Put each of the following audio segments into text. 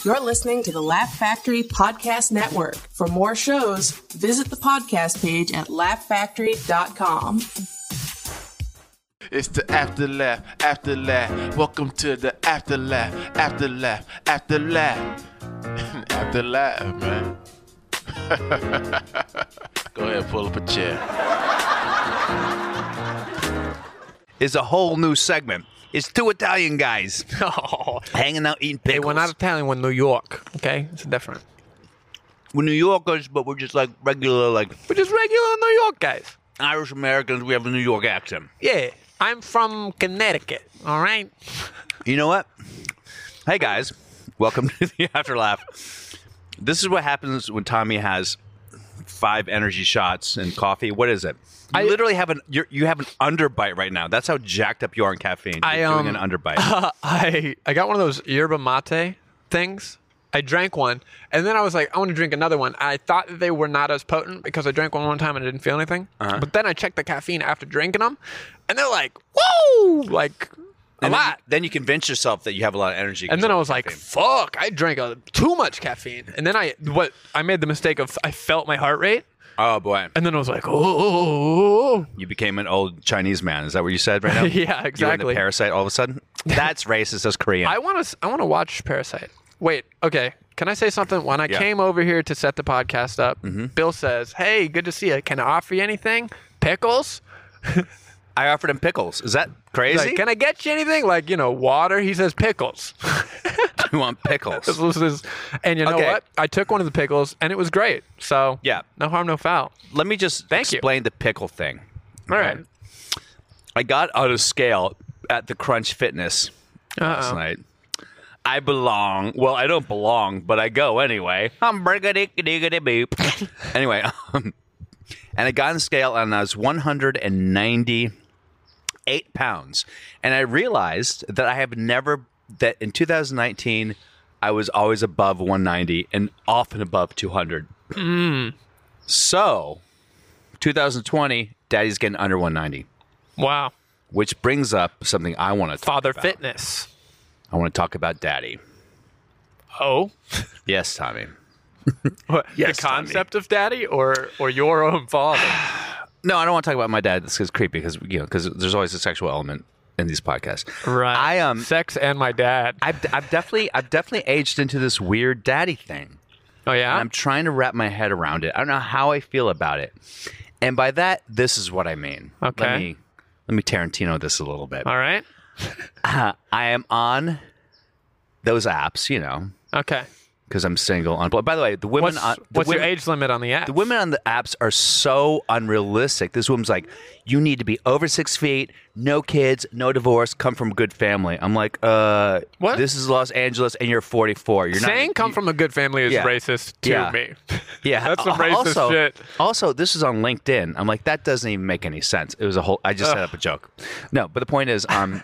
You're listening to the Laugh Factory Podcast Network. For more shows, visit the podcast page at laughfactory.com. It's the after laugh. Welcome to the after laugh. After laugh, man. Go ahead, pull up a chair. Is a whole new segment. It's two Italian guys hanging out eating pickles. Hey, we're not Italian, we're New York, okay? It's different. We're New Yorkers, but we're just like regular, We're just regular New York guys. Irish Americans. We have a New York accent. Yeah, I'm from Connecticut, all right? You know what? Hey, guys. Welcome to the After Laugh. This is what happens when Tommy has 5 energy shots and coffee. What is it? You literally have you have an underbite right now. That's how jacked up you are in caffeine. You're doing an underbite. I got one of those yerba mate things. I drank one, and then I was like, I want to drink another one. I thought that they were not as potent because I drank one time and I didn't feel anything. But then I checked the caffeine after drinking them, and they're like, whoa, like a lot. Then you convince yourself that you have a lot of energy. And then I was like, fuck, I drank too much caffeine. And then I made the mistake of I felt my heart rate. Oh, boy. And then I was like, oh. You became an old Chinese man. Is that what you said right now? Yeah, exactly. You were in the Parasite all of a sudden? That's racist. That's Korean. I want to watch Parasite. Wait, okay. Can I say something? When I came over here to set the podcast up, Bill says, hey, good to see you. Can I offer you anything? Pickles? I offered him pickles. Is that crazy? Like, can I get you anything? Like, water? He says pickles. You want pickles? And you know what? I took one of the pickles, and it was great. So, yeah, no harm, no foul. Let me just explain the pickle thing. All right. I got on a scale at the Crunch Fitness last night. I belong. Well, I don't belong, but I go anyway. I'm boop. Anyway, and I got on the scale, and I was 198 pounds. And I realized that that in 2019, I was always above 190 and often above 200. So, 2020, Daddy's getting under 190. Wow. Which brings up something I want to talk Father about. Fitness. I want to talk about Daddy. Oh? Yes, Tommy. Yes, the concept of Daddy or your own father? No, I don't want to talk about my dad. This is creepy because there's always a sexual element in these podcasts. Right. Sex and my dad. I've definitely aged into this weird daddy thing. Oh yeah. And I'm trying to wrap my head around it. I don't know how I feel about it. And by that, this is what I mean. Okay. Let me Tarantino this a little bit. All right. I am on those apps, Okay. because I'm single. By the way, the women what's your age limit on the app? The women on the apps are so unrealistic. This woman's like, you need to be over 6 feet, no kids, no divorce, come from a good family. I'm like, what? This is Los Angeles and you're 44. You're saying come from a good family is racist to me. Yeah, that's some racist shit. Also, this is on LinkedIn. I'm like, that doesn't even make any sense. It was I just set up a joke. No, but the point is, I'm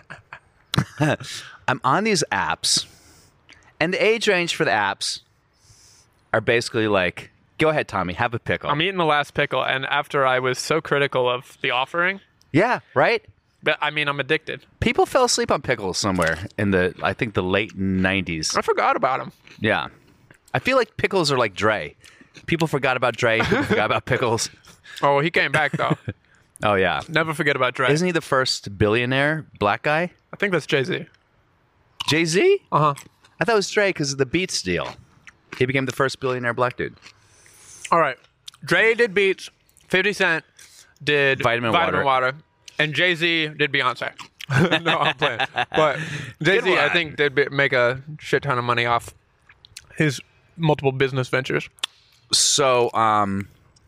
on these apps. And the age range for the apps are basically like, go ahead, Tommy, have a pickle. I'm eating the last pickle, and after I was so critical of the offering. Yeah, right? But I'm addicted. People fell asleep on pickles somewhere in the late 90s. I forgot about them. Yeah. I feel like pickles are like Dre. People forgot about Dre. People forgot about pickles. Oh, well, he came back, though. Oh, yeah. Never forget about Dre. Isn't he the first billionaire black guy? I think that's Jay-Z. Jay-Z? Uh-huh. I thought it was Dre because of the Beats deal. He became the first billionaire black dude. All right. Dre did Beats. 50 Cent did Vitamin Water. And Jay-Z did Beyonce. No, I'm playing. But Jay-Z, I think, did make a shit ton of money off his multiple business ventures. So I'm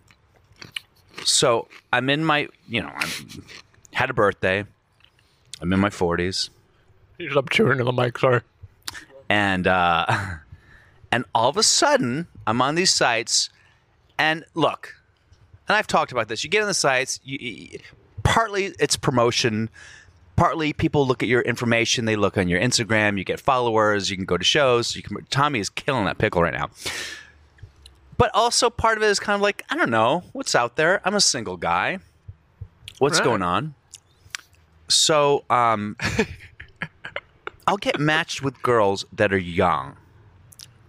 in my, I had a birthday. I'm in my 40s. He's up chewing in the mic, sorry. And all of a sudden, I'm on these sites, and look, and I've talked about this. You get on the sites, partly it's promotion, partly people look at your information. They look on your Instagram. You get followers. You can go to shows. Tommy is killing that pickle right now. But also part of it is kind of like, I don't know, what's out there? I'm a single guy. What's going on? So I'll get matched with girls that are young.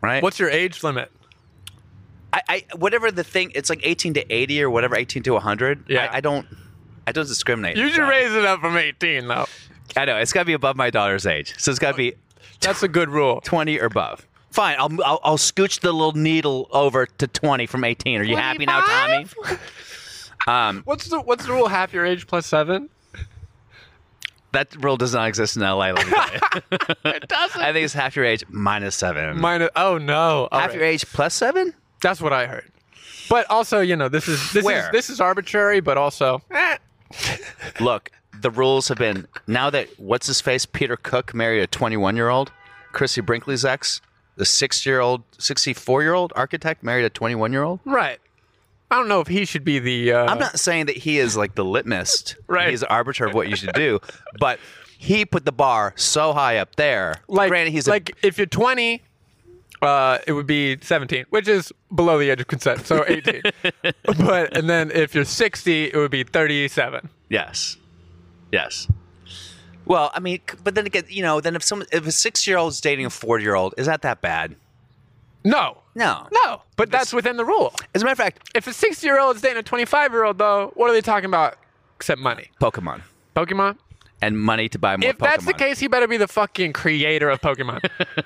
right? What's your age limit? I whatever the thing, it's like 18 to 80 or whatever, 18 to 100. Yeah. I don't discriminate. You should Johnny. raise it up from 18, though. I know it's got to be above my daughter's age, so it's got to be That's a good rule. 20 or above. Fine, I'll scooch the little needle over to 20 from 18. Are you happy now, Tommy? What's the rule? Half your age plus 7? That rule does not exist in LA. Let me tell you. It doesn't. I think it's half your age minus 7. Oh no. All half right. your age plus 7? That's what I heard. But also, this is arbitrary, but also Look, the rules have been now that what's his face Peter Cook married a 21-year-old, Chrissy Brinkley's ex, the 64-year-old architect married a 21-year-old. right. I don't know if he should be the. I'm not saying that he is like the litmus. Right. He's the arbiter of what you should do, but he put the bar so high up there. Like, granted, he's if you're 20, it would be 17, which is below the age of consent, so 18. And then if you're 60, it would be 37. Yes. Well, I mean, but then again, then if a 6-year-old is dating a 40-year-old, is that bad? No. No. But that's within the rule. As a matter of fact, If a 60-year-old is dating a 25-year-old, though, what are they talking about except money? Pokemon Pokemon? and money to buy more. If that's the Pokemon. case, he better be the fucking creator of Pokemon.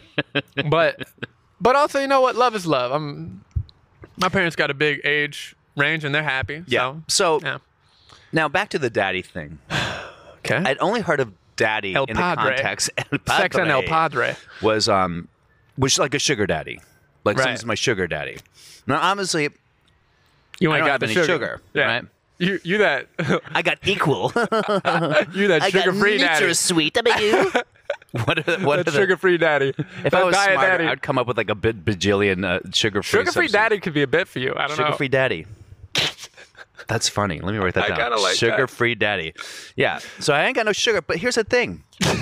but also, you know what? Love is love. My parents got a big age range, and they're happy. Yeah. So yeah. now back to the daddy thing. Okay. I'd only heard of daddy El in Padre. the context. Sex and El Padre. was like a sugar daddy. Like Right. someone's my sugar daddy. Now, obviously, You I ain't don't got have the any sugar. sugar, Yeah. right? You that I got equal. you that sugar free daddy. Sweet. What are That the sugar free daddy. If I was diet smarter, daddy. I'd come up with like a bajillion sugar free. Sugar free daddy could be a bit for you. I don't know. Sugar free daddy. That's funny. Let me write that I down. kinda like Sugar that. free daddy. Yeah. So I ain't got no sugar. But here's the thing.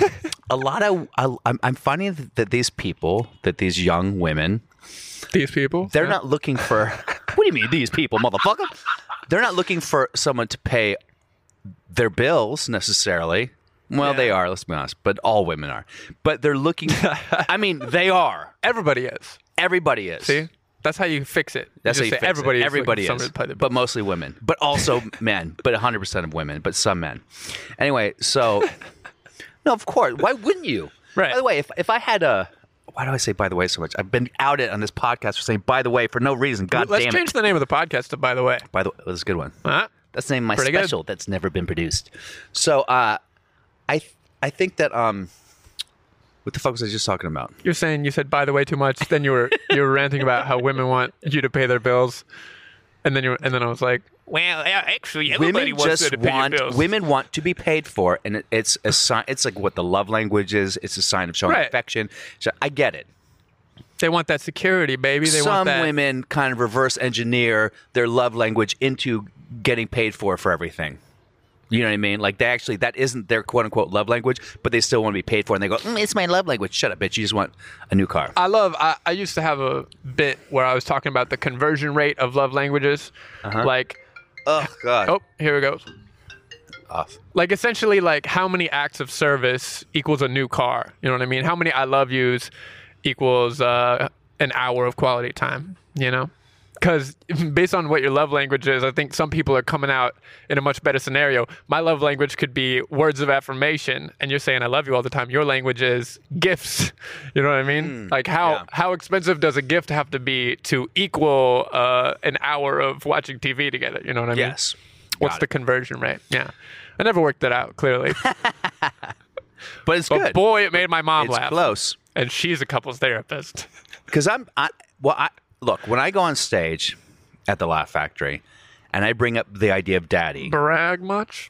I'm finding that these young women, These people. they're not looking for. What do you mean these people, motherfucker? They're not looking for someone to pay their bills necessarily. Well, Yeah. they are. Let's be honest. But all women are. But they're looking. I mean, they are. Everybody is. Everybody is. See? That's how you fix it. That's how just you say fix everybody it. is. Everybody looking for is, someone to pay the but bill. mostly women, but also men, but 100% of women, but some men. Anyway, so no, of course. Why wouldn't you? Right. By the way, if I had a, why do I say by the way so much? I've been outed on this podcast for saying by the way for no reason. God Let's damn change it. the name of the podcast to By the Way. By the way, that's a good one. Huh? That's the name of my Pretty good. special that's never been produced. So I think that what the fuck was I just talking about? You're saying you said by the way too much, then you were ranting about how women want you to pay their bills, and then I was like, well, actually, everybody Women wants you just to pay your want bills. women want to be paid for, and it's a sign. It's like what the love language is. It's a sign of showing Right. affection. So I get it. They want that security, baby. They Some want that. women kind of reverse engineer their love language into getting paid for everything. You know what I mean? Like that isn't their quote unquote love language, but they still want to be paid for, and they go, "It's my love language." Shut up, bitch! You just want a new car. I used to have a bit where I was talking about the conversion rate of love languages. Like, Oh God. oh, here it goes. Off. Like essentially, like how many acts of service equals a new car? You know what I mean? How many I love yous equals an hour of quality time? You know? Because based on what your love language is, I think some people are coming out in a much better scenario. My love language could be words of affirmation, and you're saying I love you all the time. Your language is gifts. You know what I mean? Like how expensive does a gift have to be to equal an hour of watching TV together? You know what I mean? Yes. What's Got the it. conversion rate? Yeah. I never worked that out, clearly. But it's But good. boy, it made my mom It's laugh. close. And she's a couples therapist. Because look, when I go on stage at the Laugh Factory and I bring up the idea of daddy, Brag much?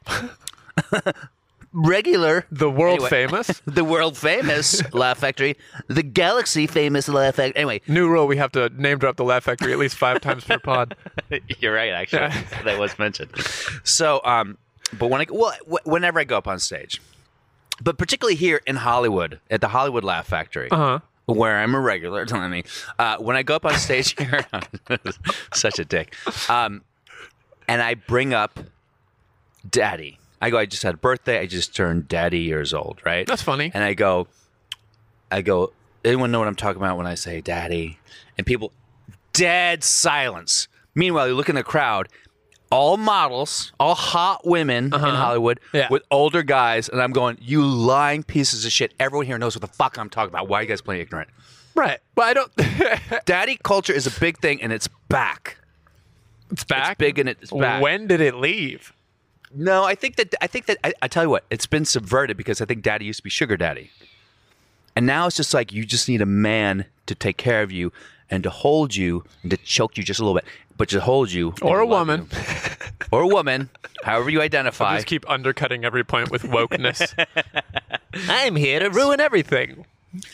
regular, The world Anyway. famous. the world famous Laugh Factory, the galaxy famous Laugh Factory. Anyway, New rule, we have to name drop the Laugh Factory at least 5 times per pod. you're right, actually. Yeah. That was mentioned. So, but whenever I go up on stage, but particularly here in Hollywood, at the Hollywood Laugh Factory, where I'm a regular, don't let me. When I go up on stage here, such a dick, and I bring up daddy. I just had a birthday. I just turned daddy years old, right? That's funny. And I go, anyone know what I'm talking about when I say daddy? And people, dead silence. Meanwhile, you look in the crowd, all models, all hot women in Hollywood with older guys, and I'm going, you lying pieces of shit. Everyone here knows what the fuck I'm talking about. Why are you guys playing ignorant? Right. But I don't... Daddy culture is a big thing, and it's back. It's back? It's big, and it's back. When did it leave? No, I think that I tell you what, it's been subverted because I think daddy used to be sugar daddy. And now it's just like you just need a man to take care of you and to hold you and to choke you just a little bit, but to hold you. Or a woman. Or a woman, however you identify. I just keep undercutting every point with wokeness. I'm here to ruin everything.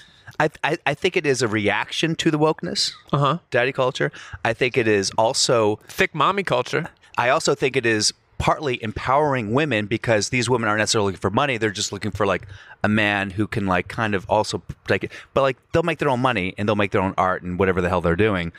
I think it is a reaction to the wokeness, daddy culture. I think it is also... thick mommy culture. I also think it is partly empowering women because these women aren't necessarily looking for money. They're just looking for like a man who can like kind of also take it. But like they'll make their own money and they'll make their own art and whatever the hell they're doing.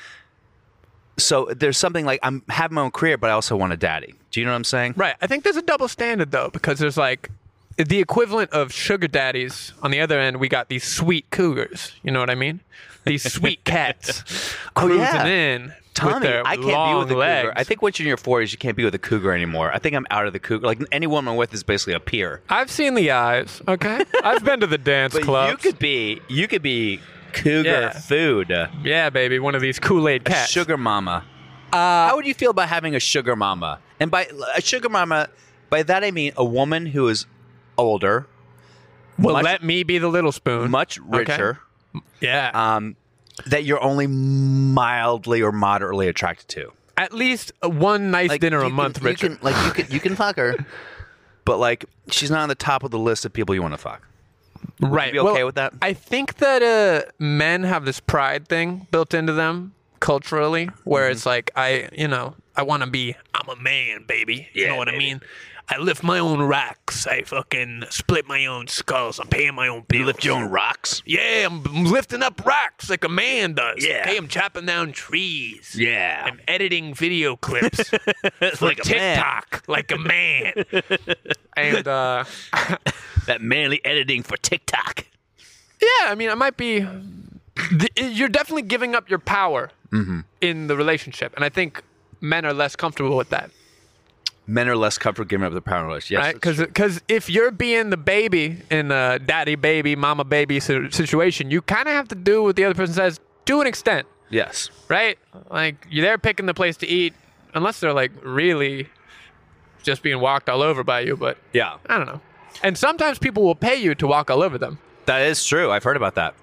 So there's something like I'm having my own career, but I also want a daddy. Do you know what I'm saying? Right. I think there's a double standard though, because there's like the equivalent of sugar daddies. On the other end, we got these sweet cougars. You know what I mean? These sweet cats cruising in. Tommy, with their I can't be long with a legs. cougar. I think once you're in your 40s, you can't be with a cougar anymore. I think I'm out of the cougar. Like any woman I'm with is basically a peer. I've seen the eyes. Okay, I've been to the dance But clubs. you could be cougar food. Yeah, baby, one of these Kool-Aid A cats. sugar mama. How would you feel about having a sugar mama? And by a sugar mama, by that I mean a woman who is older. Well, much, let me be the little spoon. much richer. Okay. Yeah. That you're only mildly or moderately attracted to. At least one nice dinner a month, Richard. You can fuck her, but like she's not on the top of the list of people you want to fuck. Right. Would you be okay with that? I think that men have this pride thing built into them culturally, where it's like I want to be. I'm a man, baby. You know what I mean? I lift my own rocks. I fucking split my own skulls. I'm paying my own bills. You lift your own rocks? Yeah, I'm lifting up rocks like a man does. Yeah. Okay, I'm chopping down trees. Yeah. I'm editing video clips for like a man. TikTok like a man. And That manly editing for TikTok. yeah, I mean, it might be. You're definitely giving up your power in the relationship, and I think men are less comfortable with that. Men are less comfortable giving up their power list. Yes, Right? Because if you're being the baby in a daddy baby, mama baby situation, you kind of have to do what the other person says to an extent, yes. right? Like you're there picking the place to eat, unless they're like really just being walked all over by you. But Yeah, I don't know. And sometimes people will pay you to walk all over them. that is true. I've heard about that.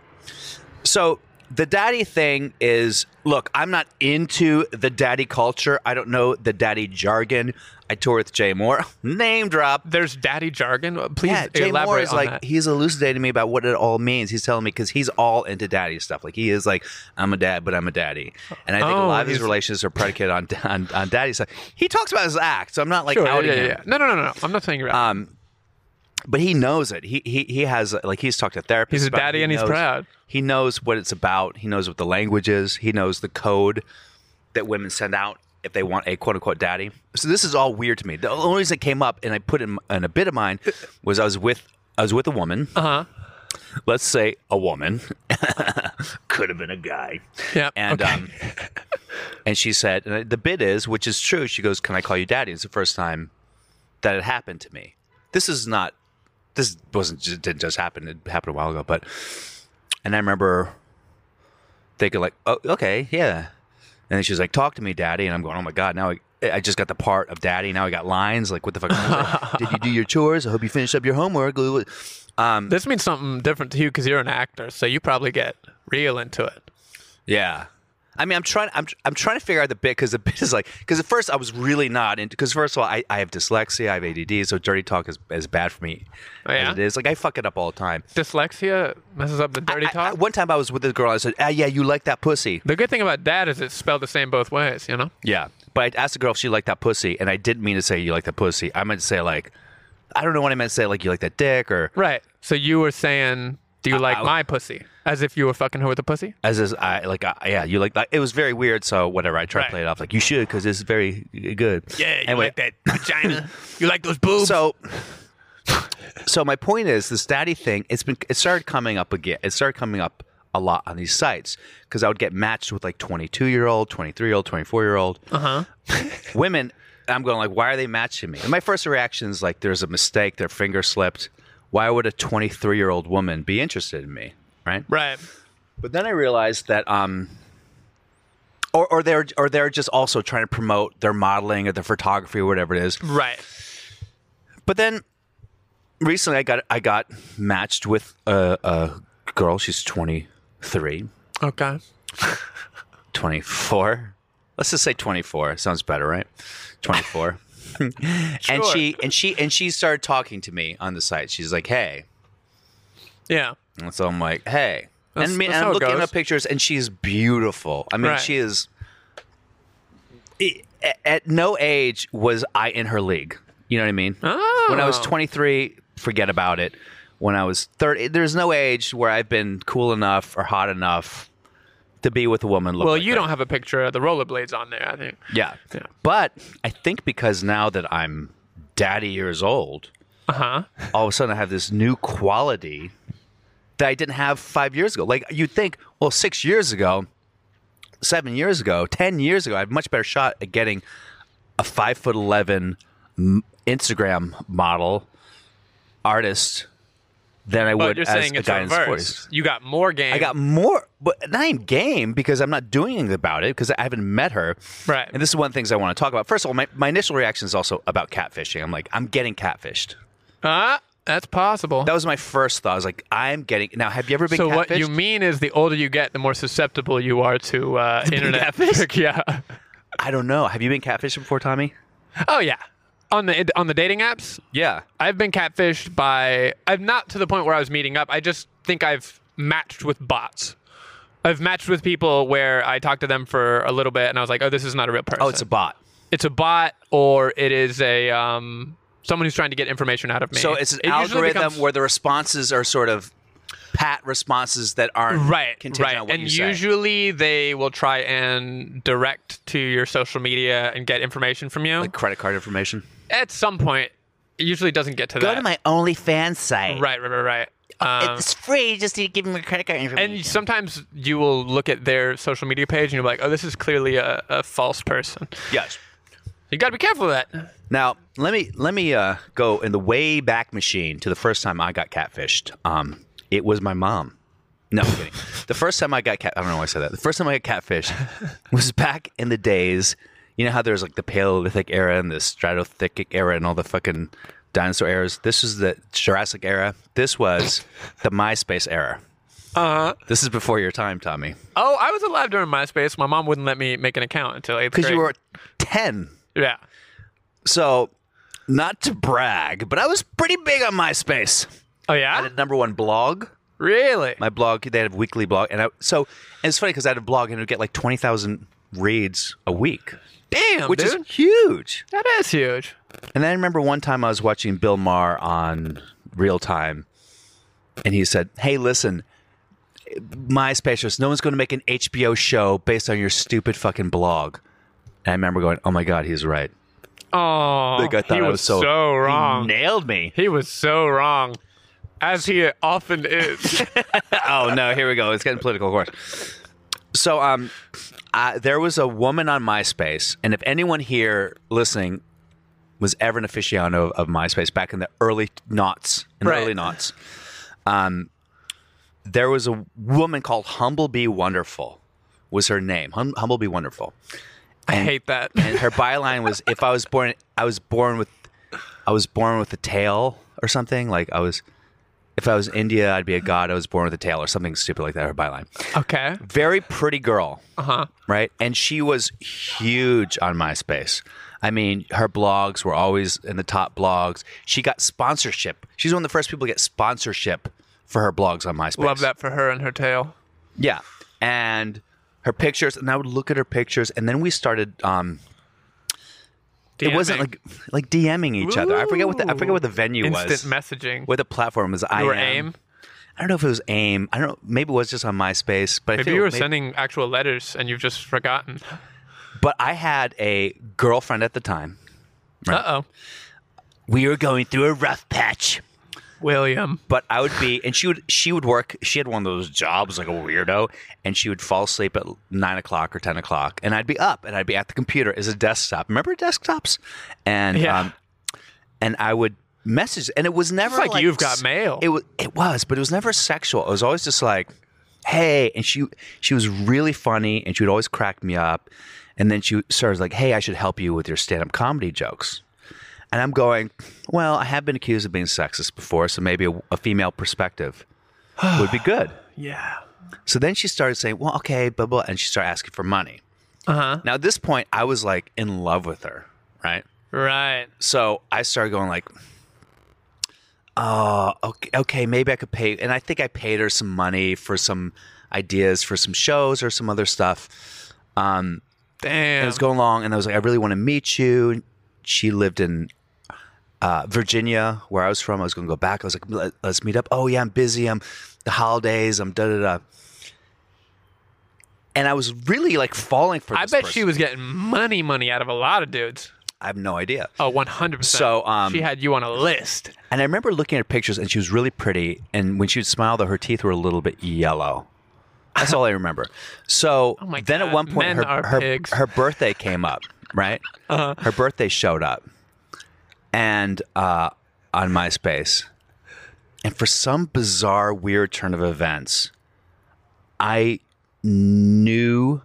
So the daddy thing is, look, I'm not into the daddy culture. I don't know the daddy jargon. I tour with Jay Moore. Name drop. There's daddy jargon. Please Jay Moore elaborate is on like, that. he's elucidating me about what it all means. He's telling me because he's all into daddy stuff. Like he is like, I'm a dad, but I'm a daddy. And I think a lot of these relationships are predicated on daddy stuff. He talks about his act, so I'm not like Sure, outing him. yeah. No. I'm not saying you're out. But he knows it. He has like he's talked to therapists. He's a about it. daddy He and he's knows- proud. He knows what it's about. He knows what the language is. He knows the code that women send out if they want a quote unquote daddy. So this is all weird to me. The only reason it came up and I put it in a bit of mine was I was with a woman. Let's say a woman. Could have been a guy. Yeah. And okay. and she said, and the bit is, which is true. She goes, "Can I call you daddy?" It's the first time that it happened to me. This didn't just happen. It happened a while ago, and I remember thinking like, "Oh, okay, yeah." And then she's like, "Talk to me, daddy." And I'm going, "Oh my god, now I just got the part of daddy. Now I got lines. Like, what the fuck? Did you do your chores? I hope you finished up your homework." This means something different to you because you're an actor, so you probably get real into it. Yeah. I mean, I'm trying to figure out the bit because the bit is like, because at first I was really not into, because first of all, I have dyslexia, I have ADD, so dirty talk is bad for me. Oh, yeah? As it is. Like, I fuck it up all the time. Dyslexia messes up the dirty talk? One time I was with this girl, I said, yeah, you like that pussy. The good thing about dad is it's spelled the same both ways, you know? Yeah. But I asked the girl if she liked that pussy, and I didn't mean to say you like that pussy. I meant to say, like, I don't know what I meant to say, like, you like that dick, or... Right. So you were saying, do you like my pussy? As if you were fucking her with a pussy? Yeah, you like that. It was very weird, so whatever. I tried to play it off like, you should, because it's very good. Yeah, you like that vagina? You like those boobs? So my point is, this daddy thing, it started coming up again. It started coming up a lot on these sites because I would get matched with like 22-year-old, 23-year-old, 24-year-old women. I'm going like, why are they matching me? And my first reaction is like, there's a mistake. Their finger slipped. Why would a 23-year-old woman be interested in me? Right. Right. But then I realized that, or they're just also trying to promote their modeling or their photography or whatever it is. Right. But then recently I got matched with a girl. She's 23, Okay. 24. Let's just say 24. Sounds better, right? 24. And she started talking to me on the site. She's like, "Hey." Yeah. And so I'm like, "Hey." That's I'm how it looking goes. at pictures, and she's beautiful. I mean, Right. she is. At no age was I in her league. You know what I mean? Oh. When I was 23, forget about it. When I was 30, there's no age where I've been cool enough or hot enough to be with a woman. Well, you don't have a picture of the rollerblades on there, I think. Yeah. Yeah. But I think because now that I'm daddy years old, all of a sudden I have this new quality that I didn't have 5 years ago. Like you'd think, well, 6 years ago, 7 years ago, 10 years ago, I had a much better shot at getting a 5'11" Instagram model artist than I But would you're as saying a it's guy in his reversed. 40s. You got more game. I got more, but not in game because I'm not doing anything about it because I haven't met her. Right. And this is one of the things I want to talk about. First of all, my initial reaction is also about catfishing. I'm like, I'm getting catfished. That's possible. That was my first thought. I was like, I'm getting. Now, have you ever been So catfished? what you mean is the older you get, the more susceptible you are to internet. Yeah. I don't know. Have you been catfished before, Tommy? Oh yeah. On the dating apps, Yeah. I've been catfished by. I'm not to the point where I was meeting up. I just think I've matched with bots. I've matched with people where I talked to them for a little bit, and I was like, "Oh, this is not a real person." Oh, it's a bot. It's a bot, or it is a someone who's trying to get information out of me. So it's an It usually algorithm becomes- where the responses are sort of pat responses that aren't contingent on what and you say. usually they will try and direct to your social media and get information from you. Like credit card information. At some point, it usually doesn't get to Go that. to my OnlyFans site. Right. It's free. You just need to give them your credit card information. And sometimes you will look at their social media page and you'll be like, "Oh, this is clearly a false person." Yes. You got to be careful of that. Now, let me go in the way back machine to the first time I got catfished. It was my mom. No, I'm kidding. The first time I got I don't know why I said that. The first time I got catfished was back in the days. You know how there's like the Paleolithic era and the Stratothic era and all the fucking dinosaur eras? This was the Jurassic era. This was the MySpace era. This is before your time, Tommy. Oh, I was alive during MySpace. My mom wouldn't let me make an account until 8th grade. Because you were 10. Yeah. So, not to brag, but I was pretty big on MySpace. Oh, I yeah? had a #1 blog. Really? My blog, they had a weekly blog. And it's funny because I had a blog and it would get like 20,000 reads a week, Damn, which dude. is huge. That is huge. And then I remember one time I was watching Bill Maher on Real Time, and he said, "Hey, listen, MySpace, no one's going to make an HBO show based on your stupid fucking blog." And I remember going, "Oh my God, he's right." Oh, Like, I thought he I was was so wrong. He nailed me. He was so wrong, as he often is. Oh no, here we go. It's getting political, of course. So, there was a woman on MySpace, and if anyone here listening was ever an aficionado of MySpace back in the early noughts, there was a woman called Humblebee Wonderful, was her name. Humblebee Wonderful. I hate that. And her byline was, "If I was born with a tail or something. Like if I was India, I'd be a god. I was born with a tail or something stupid like that." Her byline. Okay. Very pretty girl. Right? And she was huge on MySpace. I mean, her blogs were always in the top blogs. She got sponsorship. She's one of the first people to get sponsorship for her blogs on MySpace. Love that for her and her tail. Yeah. And her pictures, and I would look at her pictures, and then we started it wasn't like DMing each other. I forget what the venue was. Instant messaging. What the platform was. You were AIM? I don't know if it was AIM. I don't know. Maybe it was just on MySpace. But Maybe you were sending actual letters and you've just forgotten. But I had a girlfriend at the time. Right. Uh-oh. We were going through a rough patch. William. But I would be, and she would work. She had one of those jobs like a weirdo, and she would fall asleep at 9 o'clock or 10 o'clock, and I'd be up and I'd be at the computer as a desktop. Remember desktops? And and I would message, and it was never It's like you've got mail. It was, but it was never sexual. It was always just like, hey, and she was really funny, and she would always crack me up, and then she started like, hey, I should help you with your stand-up comedy jokes. And I'm going, well, I have been accused of being sexist before, so maybe a female perspective would be good. Yeah. So then she started saying, well, okay, blah, blah, and she started asking for money. Uh-huh. Now, at this point, I was like in love with her, right? Right. So I started going like, oh, okay, maybe I could pay. And I think I paid her some money for some ideas for some shows or some other stuff. Damn. And it was going along, and I was like, I really want to meet you. She lived in Virginia, where I was from. I was going to go back. I was like, let's meet up. Oh, yeah, I'm busy. I'm the holidays. I'm da-da-da. And I was really like falling for this I bet person. she was getting money out of a lot of dudes. I have no idea. Oh, 100%. So she had you on a list. And I remember looking at pictures, and she was really pretty. And when she would smile, though, her teeth were a little bit yellow. That's all I remember. So Oh my then God, at one point, men are pigs. her birthday came up, right? Uh-huh. Her birthday showed up, and on MySpace. And for some bizarre, weird turn of events, I knew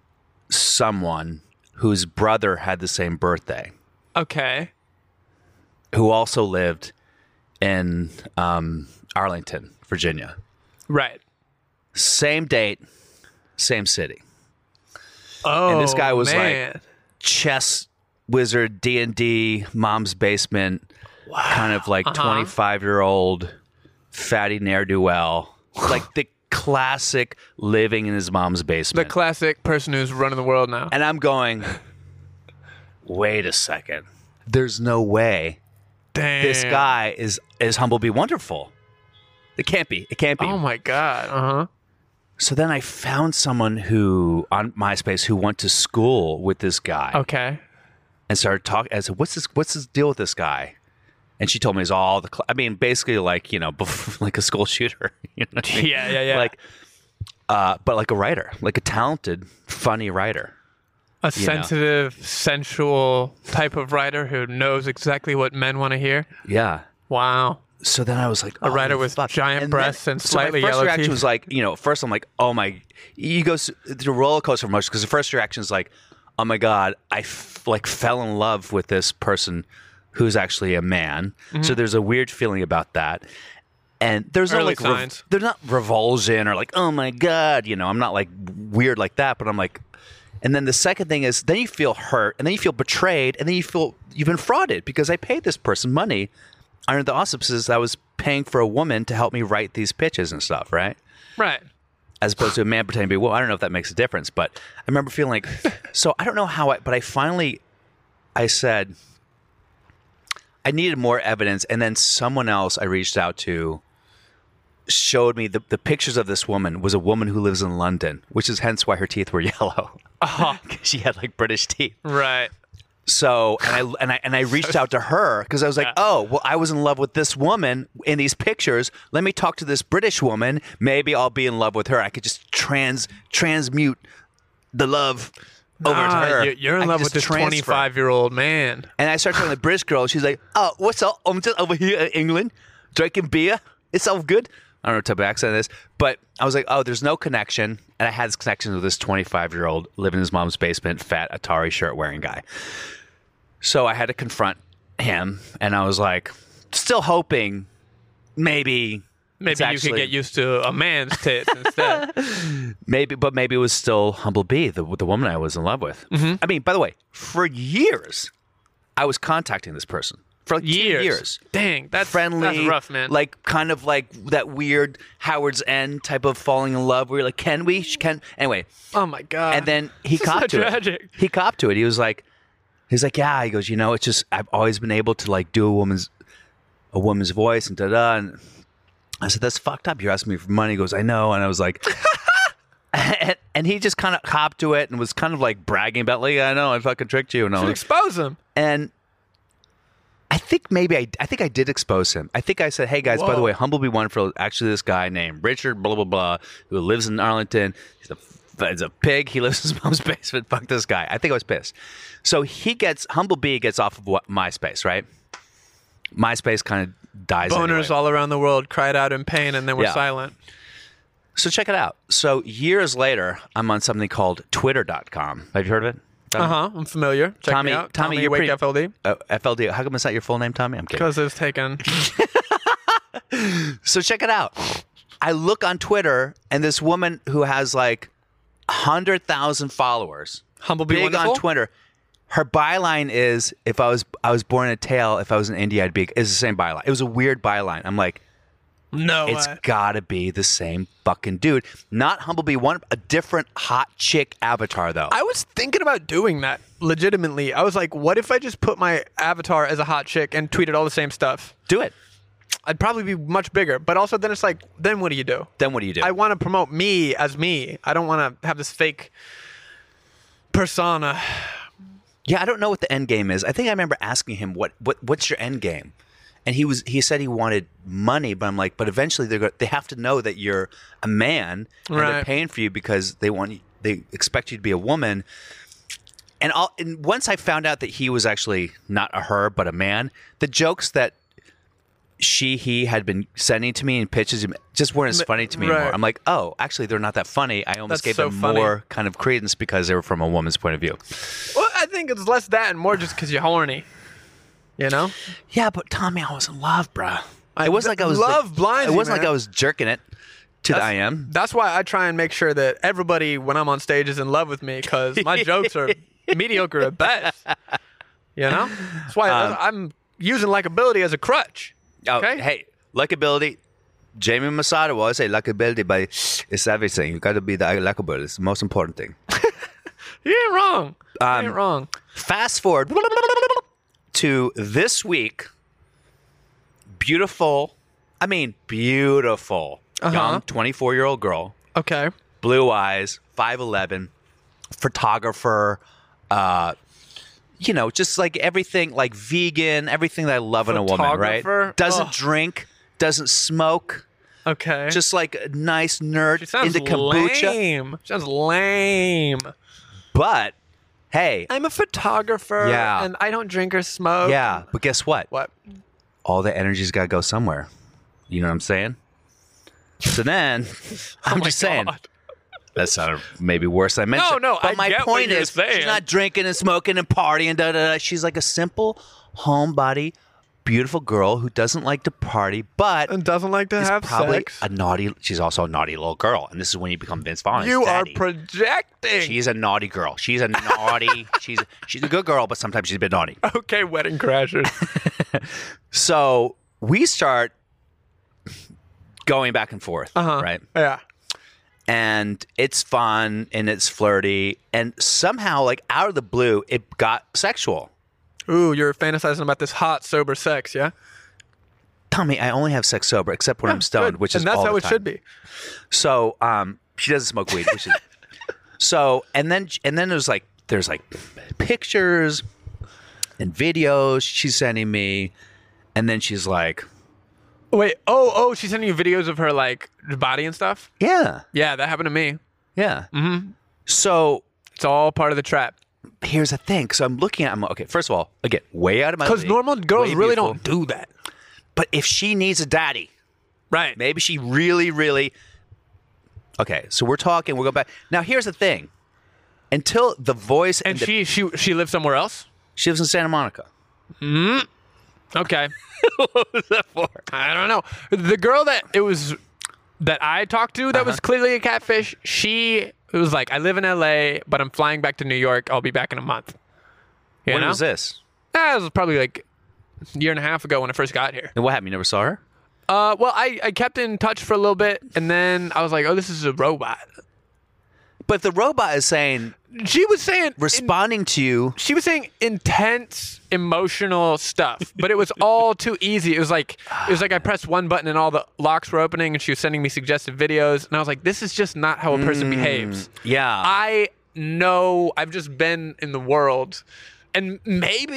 someone whose brother had the same birthday, Okay. who also lived in Arlington, Virginia. Right. Same date, same city. Oh, And this guy was man. like chess wizard, D&D, mom's basement, kind of like 25-year-old fatty ne'er-do-well. Like the classic living in his mom's The basement. classic person who's running the world now. And I'm going, wait a second. There's no way Damn. this guy is Humble Be Wonderful. It can't be. It can't be. Oh, my God. Uh-huh. So then I found someone who on MySpace who went to school with this guy Okay. and started talking. I said, "What's this deal with this guy?" And she told me it's all the. Basically, like like a school shooter. You know what I mean? Yeah. Like, but like a writer, like a talented, funny writer. A sensitive, sensual type of writer who knows exactly what men want to hear. Yeah. Wow. So then I was like, A writer with fuck. giant breasts and slightly so my first yellow reaction teeth. was like, first I'm like, oh my, you go through a roller coaster of emotions because the first reaction is like, oh my God, I fell in love with this person who's actually a man. Mm-hmm. So there's a weird feeling about that. And there's no Early like, signs. there's not revulsion or like, oh my God, I'm not like weird like that, but I'm like, and then the second thing is then you feel hurt and then you feel betrayed and then you feel you've been frauded because I paid this person money under the auspices that I was paying for a woman to help me write these pitches and stuff, right? Right. As opposed to a man pretending to be a woman. I don't know if that makes a difference, but I remember feeling like, so I don't know how but I said, I needed more evidence. And then someone else I reached out to showed me the pictures of this woman was a woman who lives in London, which is hence why her teeth were yellow. She had like British teeth. Right. So, and I reached out to her because I was like, oh, well, I was in love with this woman in these pictures. Let me talk to this British woman. Maybe I'll be in love with her. I could just transmute the love over to her. You're in I love could with just this transfer. 25-year-old man. And I started talking to the British girl. She's like, oh, what's up? I'm just over here in England drinking beer. It's all good. I don't know what type of accent it is. But I was like, oh, there's no connection. And I had this connection with this 25-year-old living in his mom's basement, fat Atari shirt wearing guy. So I had to confront him, and I was like, still hoping maybe Maybe you could get used to a man's tits instead. maybe it was still Humble Bee, the woman I was in love with. Mm-hmm. I mean, by the way, for years, I was contacting this person. For like 2 years. Dang, that's Friendly, That's rough, man. Like kind of like that weird Howard's End type of falling in love where you're like, can we? Anyway. oh my God. And then he This is copped so to tragic. it. He copped to it. He was like, yeah. He goes, it's just I've always been able to like do a woman's voice and da-da. And I said, that's fucked up. You're asking me for money. He goes, I know. And I was like, and he just kind of copped to it and was kind of like bragging about like, I know, I fucking tricked you. And I Should was, expose him. and think maybe I think I did expose him. I think I said, "Hey guys, by the way, Humblebee Wonderful, actually this guy named Richard, blah blah blah, who lives in Arlington. He's a pig. He lives in his mom's basement. Fuck this guy." I think I was pissed. So Humblebee gets off of MySpace, right? MySpace kind of dies. Boners anyway. all around the world cried out in pain, and then were silent. So check it out. So years later, I'm on something called Twitter.com. Have you heard of it? I'm familiar. Check me out. Tommy, you're Wake pretty, FLD. FLD. How come it's not your full name, Tommy? I'm kidding. Because it was taken. So check it out. I look on Twitter, and this woman who has like 100,000 followers, Humblebee big Wonderful? on Twitter. Her byline is, "If I was born in a tail, if I was in India, I'd be." Is the same byline. It was a weird byline. I'm like, No it's way. gotta be the same fucking dude. Not Humblebee One, a different hot chick avatar though. I was thinking about doing that legitimately. I was like, what if I just put my avatar as a hot chick and tweeted all the same stuff? Do it. I'd probably be much bigger. But also then it's like, then what do you do? Then what do you do? I want to promote me as me. I don't want to have this fake persona. Yeah, I don't know what the end game is. I think I remember asking him what's your end game, and he said he wanted money. But I'm like, but eventually they have to know that you're a man, and they're Right. paying for you because they expect you to be a woman. And once I found out that he was actually not a her but a man, the jokes that he had been sending to me in pitches just weren't as funny to me anymore. Right. I'm like, oh, actually, they're not that funny. I almost That's gave so them funny. more kind of credence because they were from a woman's point of view. Well, I think it's less that and more just because you're horny. You know? Yeah, but Tommy, I was in love, bruh. It wasn't like I was love blinds It you, wasn't like man. I was jerking it to the IM. That's why I try and make sure that everybody, when I'm on stage, is in love with me because my jokes are mediocre at best. You know? That's why I'm using likability as a crutch. Okay? Oh, hey, likability. Jamie Masada will always say likability, but it's everything. You got to be likable. It's the most important thing. You ain't wrong. You ain't wrong. Fast forward to this week. Beautiful, young 24-year-old girl, Okay. blue eyes, 5'11", photographer, just like everything, like vegan, everything that I love in a woman, right? Photographer? Doesn't Ugh. drink, doesn't smoke, Okay. just like a nice nerd she sounds into kombucha. lame. Sounds lame. But hey, I'm a photographer. Yeah. And I don't drink or smoke. yeah, but guess what? What? All the energy's got to go somewhere. You know what I'm saying? So then, I'm my just saying. God. That sounded maybe worse than I mentioned. No, but I my get what point you're is, saying. she's not drinking and smoking and partying. Da, da, da. She's like a simple, homebody, beautiful girl who doesn't like to party, but And doesn't like to is have probably sex. a naughty. She's also a naughty little girl, and this is when you become Vince Vaughn's You are daddy. projecting. She's a naughty girl. She's a naughty. she's a good girl, but sometimes she's a bit naughty. Okay, wedding crashers. So we start going back and forth, right? Yeah. And it's fun and it's flirty, and somehow, like out of the blue, it got sexual. Ooh, you're fantasizing about this hot, sober sex, yeah? Tell me, I only have sex sober, except when I'm stoned, Good. which is and that's all how the it time. should be. So, she doesn't smoke weed, which is so. And then there's like pictures and videos she's sending me, and then she's like, Wait, oh, she's sending you videos of her, like, body and stuff? yeah, Yeah, that happened to me. yeah. Mm-hmm. So It's all part of the trap. here's the thing. So I'm looking at. Okay, first of all, again, way out of my Because league, normal girls way really beautiful. don't do that. But if she needs a daddy. Right. Maybe she really, really. Okay, so we're talking. We'll go back. Now, here's the thing. Until The Voice And the- she lives somewhere else? she lives in Santa Monica. Okay. What was that for? I don't know. The girl that I talked to that was clearly a catfish, it was like, I live in LA, but I'm flying back to New York. I'll be back in a month. You When know? was this? That was probably like a year and a half ago when I first got here. And what happened? You never saw her? Well, I kept in touch for a little bit, and then I was like, oh, this is a robot. But the robot is saying, She was saying responding to you. she was saying intense emotional stuff, but it was all too easy. It was like I pressed one button and all the locks were opening, and she was sending me suggestive videos, and I was like, this is just not how a person behaves. Yeah. I know I've just been in the world, and maybe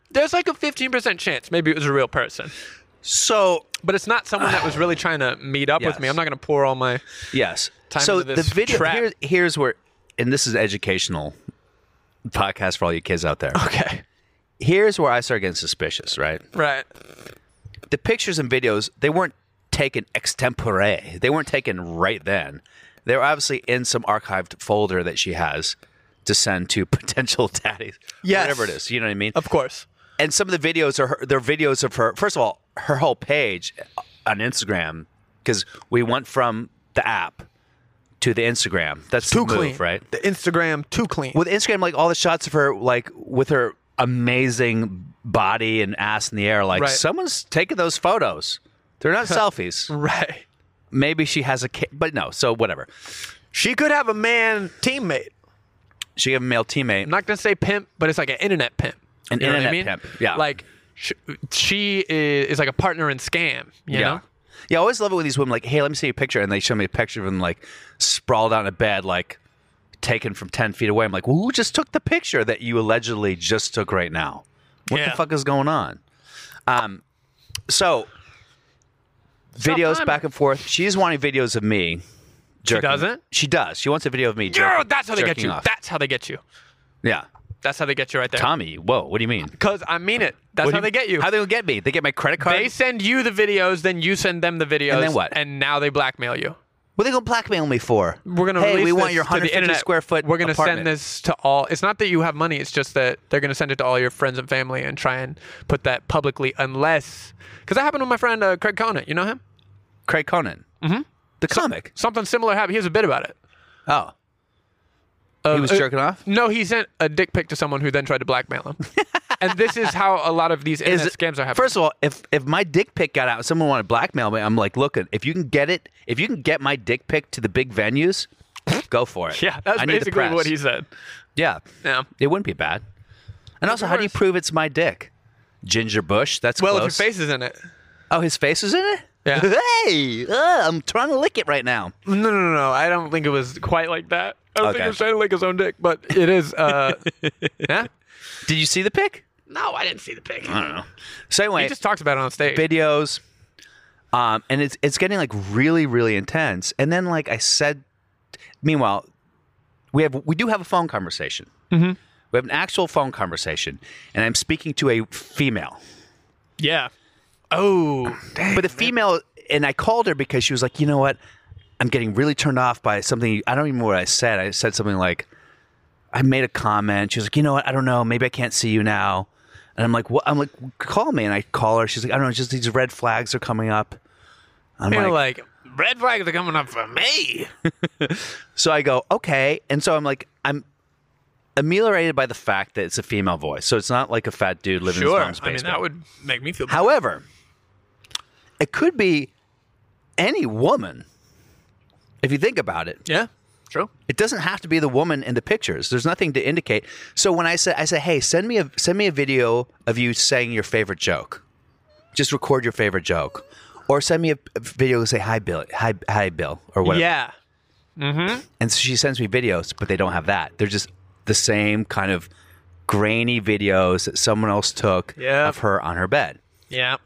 There's like a 15% chance maybe it was a real person. So, But it's not someone that was really trying to meet up with me. Yes. I'm not going to pour all my yes. time So into this the video trap. here's where, and this is an educational podcast for all you kids out there. Okay. Here's where I start getting suspicious, right? Right. The pictures and videos, they weren't taken extempore. They weren't taken right then. They were obviously in some archived folder that she has to send to potential daddies. Yes. Whatever it is. You know what I mean? Of course. And some of the videos are they're videos of her. First of all, her whole page on Instagram, because we went from the app to the Instagram. That's Too the move, clean. right? The Instagram, too clean. With Instagram, like all the shots of her, like with her amazing body and ass in the air, like Right. someone's taking those photos. They're not selfies. Right. Maybe she has a kid, but no. So whatever. She could have a man teammate. She have a male teammate. I'm not going to say pimp, but it's like an internet pimp. An You know what I internet mean? pimp, yeah. Like, she is like a partner in scam, you know? Yeah, I always love it with these women. Like, hey, let me see a picture, and they show me a picture of them like sprawled out in a bed, like taken from 10 feet away. I'm like, well, who just took the picture that you allegedly just took right now? What the Yeah. fuck is going on? So videos climbing. back and forth. She's wanting videos of me. Jerking. doesn't? She does. She wants a video of me. Yo, Jerking, that's how they get jerking you. off. That's how they get you. Yeah, That's how they get you right there. Tommy. Whoa, what do you mean? Because I mean it. That's What do how they get you. How they gonna get me? They get my credit card. They send you the videos, then you send them the videos. And then what? And now they blackmail you. What are they gonna blackmail me for? We're gonna hey, release we want this your to the 150 internet. square foot. We're gonna apartment. send this to all. It's not that you have money. It's just that they're gonna send it to all your friends and family and try and put that publicly, unless because that happened with my friend Craig Conant. You know him? Craig Conan. Mm-hmm. The comic. Something similar happened. He has a bit about it. Oh. He was jerking off? No, he sent a dick pic to someone who then tried to blackmail him. And this is how a lot of these internet scams are happening. First of all, if my dick pic got out and someone wanted to blackmail me, I'm like, look, if you can get my dick pic to the big venues, go for it. yeah, that's I need the basically press. what he said. Yeah. Yeah. It wouldn't be bad. And also, how do you worse. prove it's my dick? Ginger Bush? That's Well, close. if your face is in it. Oh, his face is in it? Yeah. Hey, I'm trying to lick it right now. No. I don't think it was quite like that. I don't think Okay. he was trying to lick his own dick, but it is. Yeah. Did you see the pic? No, I didn't see the pic. I don't know. So anyway, He just talks about it on stage. videos, and it's getting like really, really intense. And then like I said, meanwhile, we do have a phone conversation. Mm-hmm. We have an actual phone conversation, and I'm speaking to a female. Yeah. Oh, dang. But the female, and I called her because she was like, you know what? I'm getting really turned off by something. I don't even know what I said. I said something like, I made a comment. She was like, you know what? I don't know. Maybe I can't see you now. And I'm like, what? I'm like, call me. And I call her. She's like, I don't know. Just these red flags are coming up. I'm You're like, red flags are coming up for me. so I go, okay. And so I'm like, I'm ameliorated by the fact that it's a female voice. So it's not like a fat dude living in his Sure. mom's I mean, basement. that would make me feel. However, it could be any woman. If you think about it, Yeah. True. it doesn't have to be the woman in the pictures. There's nothing to indicate. So when I say, hey, send me a video of you saying your favorite joke. Just record your favorite joke, or send me a video and say hi, Bill, or whatever. Yeah. And so she sends me videos, but they don't have that. They're just the same kind of grainy videos that someone else took Yeah. of her on her bed. Yeah.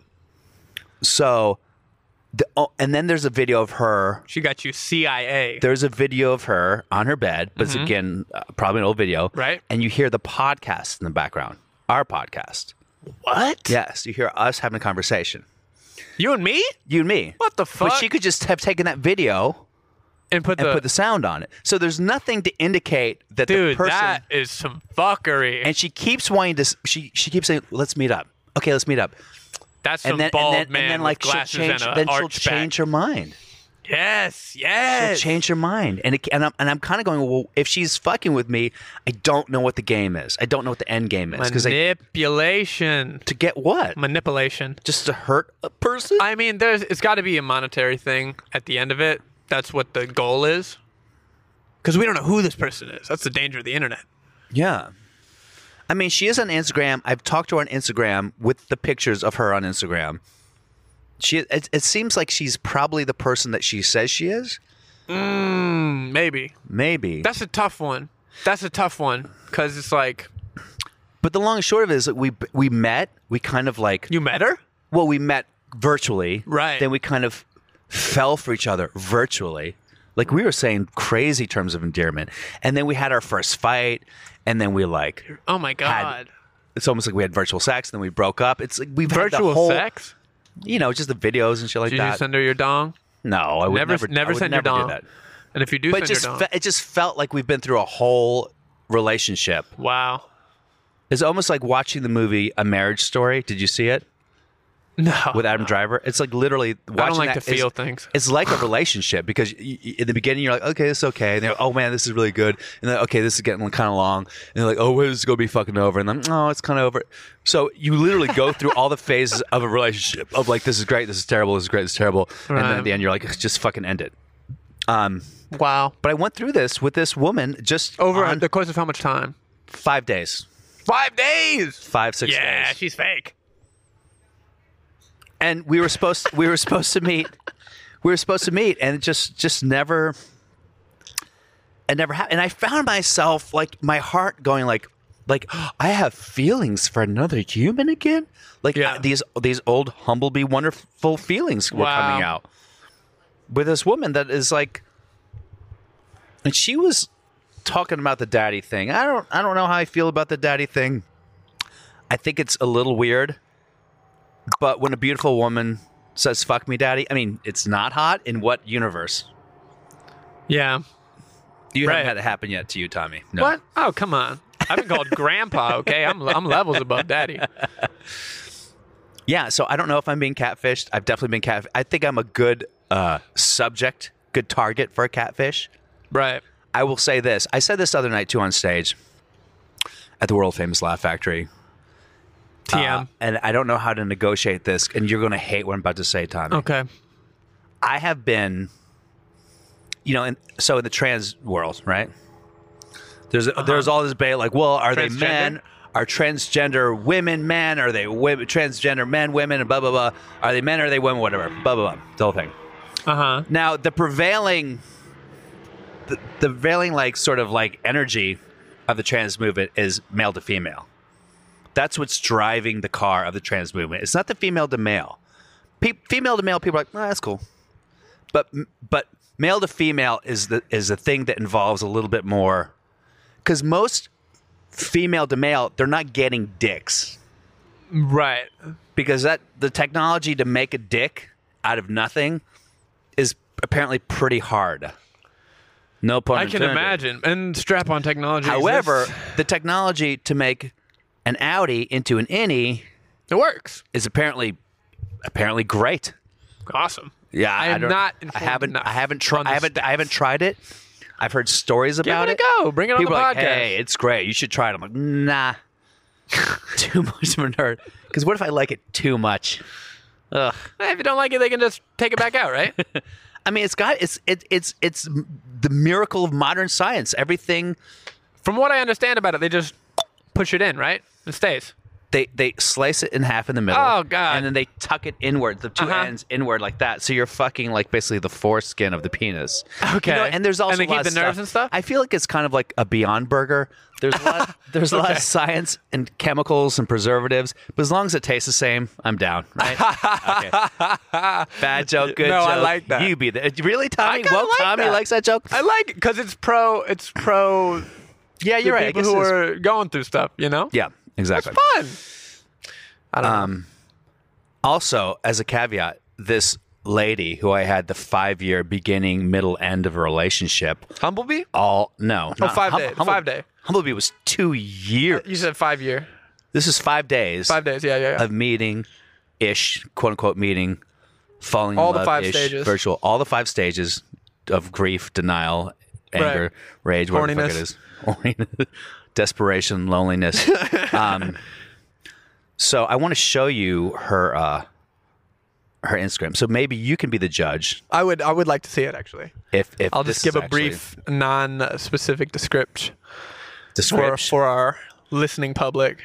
So, and then there's a video of her. She got you CIA. There's a video of her on her bed, but it's again probably an old video, Right. And you hear the podcast in the background, our podcast. What? Yes, you hear us having a conversation, You and me? you and me. What the But fuck? she could just have taken that video And put and the put the sound on it. So there's nothing to indicate that dude. the person. That is some fuckery. And she keeps wanting to. She keeps saying, "Let's meet up." Okay, let's meet up. That's some And then, bald and then, man and then with like glasses she'll change. and Then an she'll arch change back. her mind. Yes. She'll Yes. change her mind, and I'm kind of going, well, if she's fucking with me, I don't know what the game is. I don't know what the end game is because Manipulation. to get what? Manipulation. Just to hurt a person? I mean, it's got to be a monetary thing at the end of it. That's what the goal is. Because we don't know who this person is. That's the danger of the internet. Yeah. I mean, she is on Instagram. I've talked to her on Instagram with the pictures of her on Instagram. It seems like she's probably the person that she says she is. Maybe. Maybe. That's a tough one. Because it's like, But the long and short of it is that we met. We kind of like You met her? well, we met virtually. Right. Then we kind of fell for each other virtually. Like we were saying crazy terms of endearment. And then we had our first fight. And then we like, Oh my God. it's almost like we had virtual sex. And then we broke up. It's like we've had the Virtual whole, sex? you know, just the videos and shit like Did that. you send her your dong? No, I would Never I would send your never do dong. that. And if you do But send your dong. it just felt like we've been through a whole relationship. Wow. It's almost like watching the movie A Marriage Story. Did you see it? No. With Adam Driver. It's like literally watching I don't like that to feel is- things. It's like a relationship because in the beginning you're like, okay, this is okay. And they're like, oh man, this is really good. And then, okay, this is getting kind of long. And they're like, oh, when is this going to be fucking over? And then, oh, it's kind of over. So you literally go through all the phases of a relationship of like, this is great, this is terrible, this is great, this is terrible. And then Right. at the end you're like, just fucking end it. Wow. But I went through this with this woman just Over on the course of how much time? 5 days. 5 days. 5-6 Yeah, days. she's fake. And we were supposed to meet. We were supposed to meet, and it just never. It never happened. And I found myself like my heart going like I have feelings for another human again. Like Yeah. these old humblebee wonderful feelings were Wow. coming out with this woman that is like, and she was talking about the daddy thing. I don't know how I feel about the daddy thing. I think it's a little weird. But when a beautiful woman says "fuck me, daddy," I mean, it's not hot. In what universe? Yeah. You Right. haven't had it happen yet to you, Tommy. No. What? Oh, come on. I've been called grandpa, okay? I'm levels above daddy. Yeah. So I don't know if I'm being catfished. I've definitely been catfished. I think I'm a good subject, good target for a catfish. Right. I will say this. I said this the other night too on stage at the world famous Laugh Factory. TM. And I don't know how to negotiate this. And you're going to hate what I'm about to say, Tommy. Okay. I have been, you know, in the trans world, right? There's all this debate like, well, are they Transgender? men? Are transgender women men? Are they women, transgender men, women, and blah, blah, blah? Are they men? Are they women? Whatever. Blah, blah, blah. The whole thing. Uh-huh. Now, the prevailing like sort of like energy of the trans movement is male to female. That's what's driving the car of the trans movement. It's not the female to male. Female to male, people are like, oh, that's cool. But male to female is the thing that involves a little bit more. Because most female to male, they're not getting dicks. Right. Because the technology to make a dick out of nothing is apparently pretty hard. No pun I can intended. imagine. And strap-on technology However, exists. the technology to make an outie into an innie It works. is apparently great. Awesome. Yeah, I am don't- not I informed haven't. enough I haven't tried. on the I haven't tried it. I've heard stories about it a go. Bring it on People the are like, podcast. hey, it's great. You should try it. I'm like, nah, too much of a nerd. Because what if I like it too much? Ugh. If you don't like it, they can just take it back out, right? I mean, it's the miracle of modern science. Everything From what I understand about it, they just push it in, right? It stays. they slice it in half in the middle. Oh, God. And then they tuck it inward, the two Uh-huh. ends inward like that. So you're fucking like basically the foreskin of the penis. Okay. You know, and there's also And they a lot keep of the nerves stuff. and stuff? I feel like it's kind of like a Beyond Burger. There's a lot. There's a lot of science and chemicals and preservatives, but as long as it tastes the same, I'm down. Right? Okay. Bad joke, good No, joke. I like that. You be the really, Tommy. kinda Well, like Tommy that. likes that joke. I like it because it's pro. It's pro. Yeah, you're right. I People guess who it's- are going through stuff, you know. yeah, exactly. Fun. I don't know. Also, as a caveat, this lady who I had the 5-year beginning, middle, end of a relationship. Humblebee. No, Oh, not- 5 day. 5 day. Humblebee was 2 years. You said 5 year. This is 5 days. 5 days. Yeah. Of meeting, quote unquote meeting, falling All in the love, 5 stages. virtual, all the 5 stages of grief, denial, anger, Right. rage, whatever the fuck it is, Horniness. Desperation, loneliness. So I want to show you her Instagram. So maybe you can be the judge. I would like to see it actually. If I'll this just give is a brief, non-specific description for our listening public.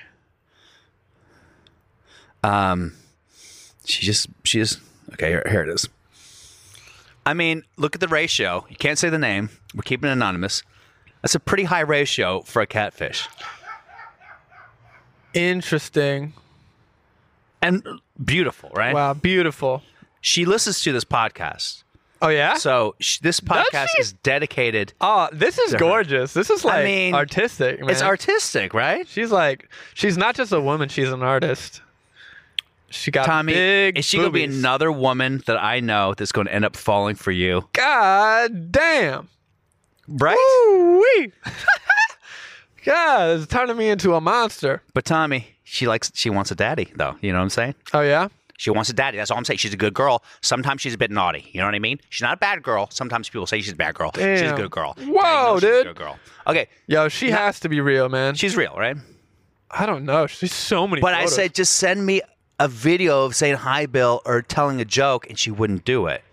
She just okay. Here it is. I mean, look at the ratio. You can't say the name. We're keeping it anonymous. That's a pretty high ratio for a catfish. Interesting. And beautiful, right? Wow, beautiful. She listens to this podcast. Oh, yeah? So this podcast she? is dedicated. Oh, this is gorgeous. This is like artistic, man. It's artistic, right? She's not just a woman, she's an artist. She got Tommy, big is she going to be boobies. another woman that I know that's going to end up falling for you? God damn. Right? Woo-wee. God, it's turning me into a monster. But Tommy, she wants a daddy, though. You know what I'm saying? Oh, yeah? She wants a daddy. That's all I'm saying. She's a good girl. Sometimes she's a bit naughty. You know what I mean? She's not a bad girl. Sometimes people say she's a bad girl. Damn. She's a good girl. Whoa, She's a dude. good girl. Okay. Yo, she has to be real, man. She's real, right? I don't know. She's so many But photos. I said, just send me a video of saying hi, Bill, or telling a joke, and she wouldn't do it.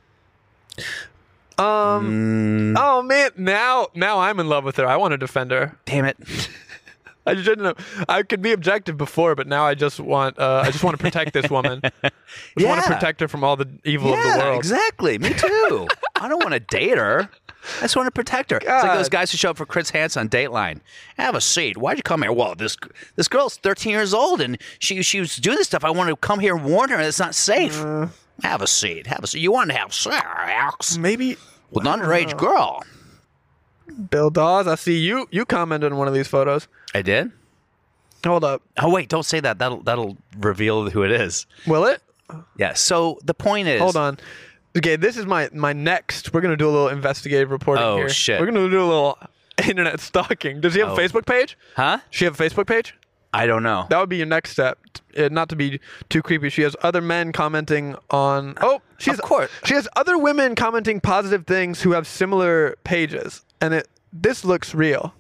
Oh, man. Now I'm in love with her. I want to defend her. Damn it. I shouldn't have. I could be objective before, but now I just want to protect this woman. I just want to protect her from all the evil of the world. Exactly. Me too. I don't want to date her. I just want to protect her. It's like God. those guys who show up for Chris Hansen on Dateline. Have a seat. Why'd you come here? Well, this girl's 13 years old and she was doing this stuff. I want to come here and warn her it's not safe. Have a seat. Have a seat. You want to have sex Maybe with an underage girl. Bill Dawes. I see you. You commented on one of these photos. I did? Hold up. Oh, wait. Don't say that. That'll reveal who it is. Will it? Yeah. So the point is. Hold on. Okay, this is my next. We're gonna do a little investigative reporting Oh, here. shit. We're gonna do a little internet stalking. Does he have a Facebook page? Huh? She have a Facebook page? I don't know. That would be your next step. Not to be too creepy. She has other men commenting on. Oh, Of course. She has other women commenting positive things who have similar pages, and this looks real.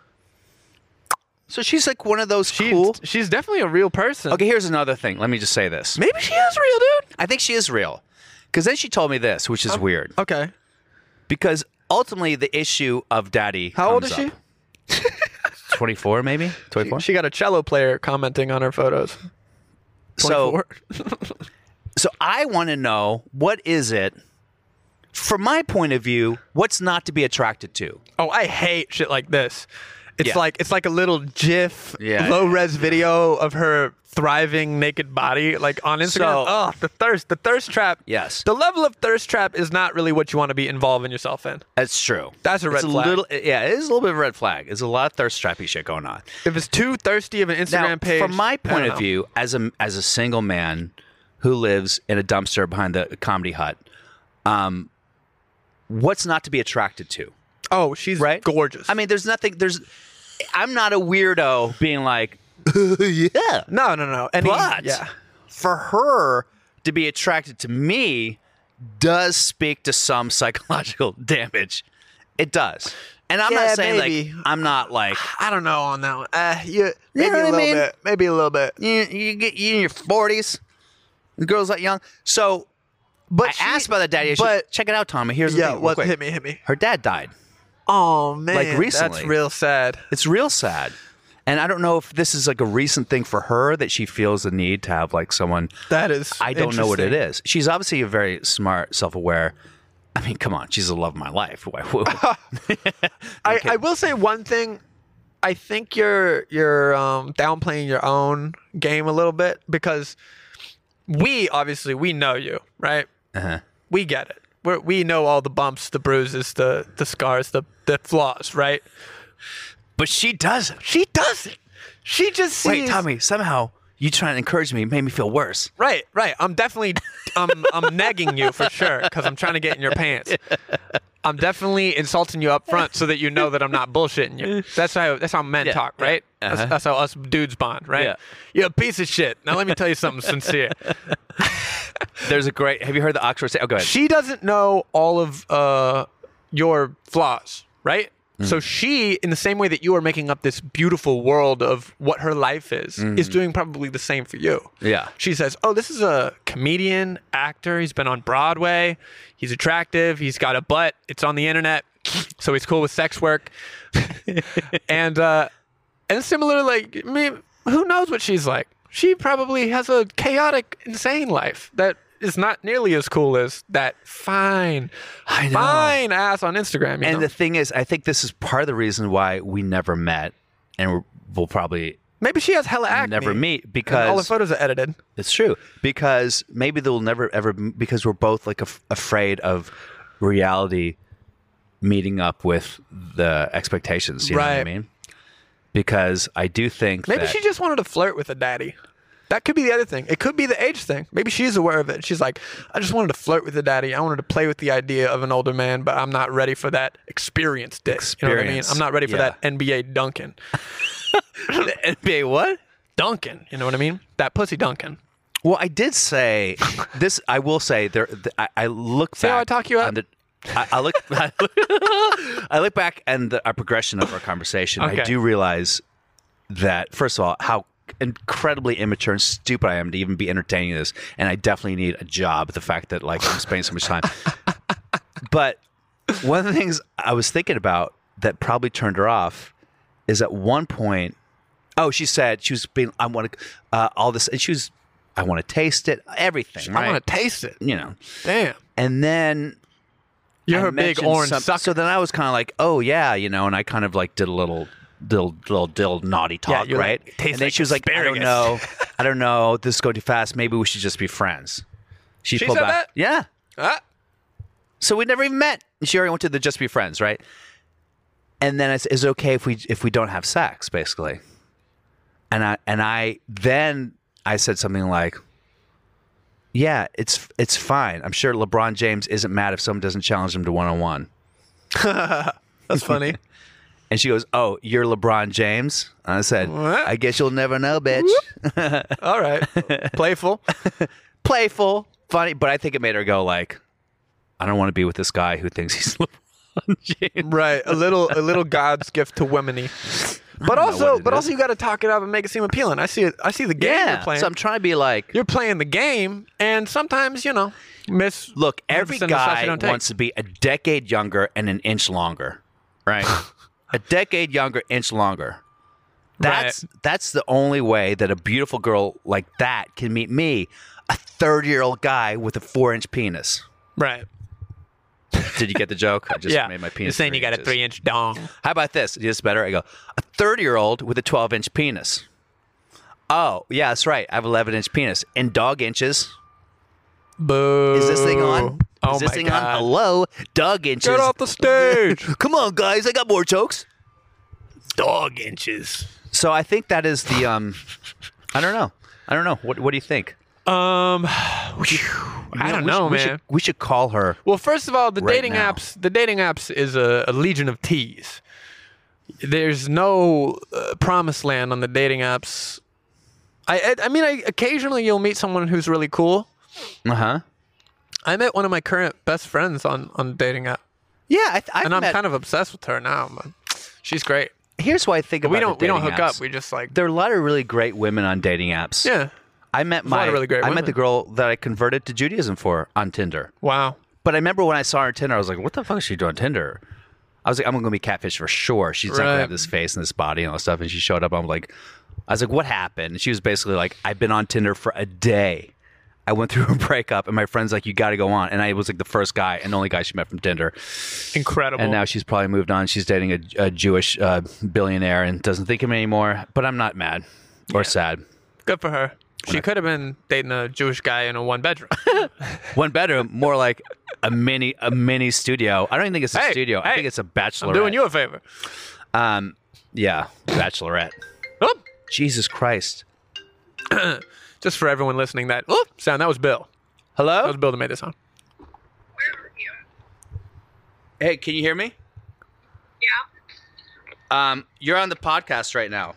So she's like one of those cool. She's definitely a real person. Okay, here's another thing. Let me just say this. Maybe she is real, dude. I think she is real. Because then she told me this, which is weird. Okay. Because ultimately the issue of daddy. How old is comes she? up. 24 maybe? 24? She got a cello player commenting on her photos. 24. So I want to know, what is it, from my point of view, what's not to be attracted to? Oh, I hate shit like this. It's Yeah. like a little GIF, Yeah. low res video of her thriving naked body, like on Instagram. So- The thirst trap. Yes. The level of thirst trap is not really what you want to be involving yourself in. That's true. That's a red It's flag. it is a little bit of a red flag. There's a lot of thirst trappy shit going on. If it's too thirsty of an Instagram Now, page, from my I point don't of know. view, as a single man who lives in a dumpster behind the Comedy Hut, what's not to be attracted to? Oh, she's Right? gorgeous. I mean, I'm not a weirdo being like, yeah. no. But yeah. for her to be attracted to me does speak to some psychological damage. It does. And I'm Yeah, not saying maybe. like, I'm not like, I don't know on that one. Maybe know a what I little mean? bit. Maybe a little bit. you get you in your 40s, the girl's that young. So But I asked about the daddy issue. But Check it out, Tommy. Here's the yeah, thing. real what quick. hit me. Her dad died. Oh man, Like, recently. That's real sad. It's real sad. And I don't know if this is like a recent thing for her that she feels the need to have like someone. That is. I don't know what it interesting. is. She's obviously a very smart, self-aware. I mean, come on, she's the love of my life. I will say one thing. I think you're downplaying your own game a little bit because we know you, right? Uh-huh. We get it. We know all the bumps, the bruises, the scars, the flaws, right? But she doesn't. She doesn't. She just sees. Wait, Tommy, somehow you trying to encourage me made me feel worse. Right. I'm definitely I'm negging you for sure because I'm trying to get in your pants. I'm definitely insulting you up front so that you know that I'm not bullshitting you. That's how men Yeah, talk, yeah. right? Uh-huh. That's how us dudes bond, right? Yeah. You're a piece of shit. Now let me tell you something sincere. There's a great. Have you heard the Oxford say? Oh, go ahead. She doesn't know all of your flaws, right? So she, in the same way that you are making up this beautiful world of what her life is doing probably the same for you. Yeah. She says, oh, this is a comedian, actor. He's been on Broadway. He's attractive. He's got a butt. It's on the internet. So he's cool with sex work. and similar, like, I mean, who knows what she's like? She probably has a chaotic, insane life that is not nearly as cool as that fine ass on Instagram. You And know? the thing is, I think this is part of the reason why we never met, and we'll probably Maybe she has hella acne. never meet And because all the photos are edited. it's true. Because maybe they'll never ever because we're both like afraid of reality meeting up with the expectations. You know what I Right. mean? Because I do think Maybe that she just wanted to flirt with a daddy. That could be the other thing. It could be the age thing. Maybe she's aware of it. She's like, I just wanted to flirt with a daddy. I wanted to play with the idea of an older man, but I'm not ready for that experience dick. You know what I mean? Experience. I'm not ready for Yeah. that NBA Duncan. the NBA what? Duncan. You know what I mean? That pussy Duncan. Well, I did say this. I will say there. I look See back. how I talk you up? on the- I look. I look back and our progression of our conversation. Okay. I do realize that first of all, how incredibly immature and stupid I am to even be entertaining this, and I definitely need a job. The fact that like I'm spending so much time. But one of the things I was thinking about that probably turned her off is at one point. Oh, she said she was being. I want to all this, and she was. I want to taste it. Everything. Right? I want to taste it. You know. Damn. And then You're I her big mentioned orange some- sucker. So then I was kind of like, oh yeah, you know, and I kind of like did a little naughty talk, you're right? like, "Tastes and then like she was like, asparagus." I don't know, this is going too fast. Maybe we should just be friends. She pulled said back. that? Yeah. Ah. So we never even met. She already went to the just be friends, right? And then it's, is it okay if we don't have sex, basically? And I said something like, yeah, it's fine. I'm sure LeBron James isn't mad if someone doesn't challenge him to one-on-one. That's funny. And she goes, oh, you're LeBron James? And I said, What? I guess you'll never know, bitch. All right. Playful. Playful, funny, but I think it made her go like, I don't want to be with this guy who thinks he's LeBron James. Right. A little God's gift to womeny. But know also, what it is. you got to talk it up and make it seem appealing. I see it. I see the game you're Yeah, playing. so I'm trying to be like, You're playing the game, and sometimes miss. look, every 100% of the shots guy you don't take. wants to be a decade younger and an inch longer, right? A decade younger, inch longer. That's the only way that a beautiful girl like that can meet me, a 30-year-old guy with a 4-inch penis. Right. Did you get the joke? I just Yeah. made my You're penis. saying you got a 3 inches. 3-inch dong. How about this? Is this better? I go, a 30-year-old with a 12-inch penis. Oh, yeah, that's right. I have 11-inch penis. In dog inches. Boo. Is this thing on? Oh Is this my thing God. on? Hello? Dog inches. Get off the stage. Come on, guys. I got more jokes. Dog inches. So I think that is the, I don't know. What do you think? I don't know, man. We should call her. Well, first of all, the Right dating now. apps is a legion of teas. There's no promised land on the dating apps. I mean, occasionally you'll meet someone who's really cool. Uh-huh. I met one of my current best friends on a dating app, Yeah, and I'm kind of obsessed with her now. Man. She's great. Here's what I think about We don't the dating hook apps. up. We just like There are a lot of really great women on dating apps. yeah. I met a lot of really great I met women. the girl that I converted to Judaism for on Tinder. Wow. But I remember when I saw her on Tinder, I was like, what the fuck is she doing on Tinder? I was like, I'm going to be catfish for sure. She's not going Right. to have this face and this body and all that stuff. And she showed up. I was like, what happened? And she was basically like, I've been on Tinder for a day. I went through a breakup and my friend's like, you got to go on. And I was like the first guy and the only guy she met from Tinder. Incredible. And now she's probably moved on. She's dating a Jewish billionaire and doesn't think of me anymore. But I'm not mad or sad. good for her. She could have been dating a Jewish guy in a 1-bedroom. One bedroom, more like a mini studio. I don't even think it's a Hey, studio. I hey, think it's a bachelorette. I'm doing you a favor. Yeah, bachelorette. Oh, Jesus Christ. just for everyone listening, that sound, that was Bill. That Hello? was Bill that made this sound. Where are you? Hey, can you hear me? Yeah. You're on the podcast right now.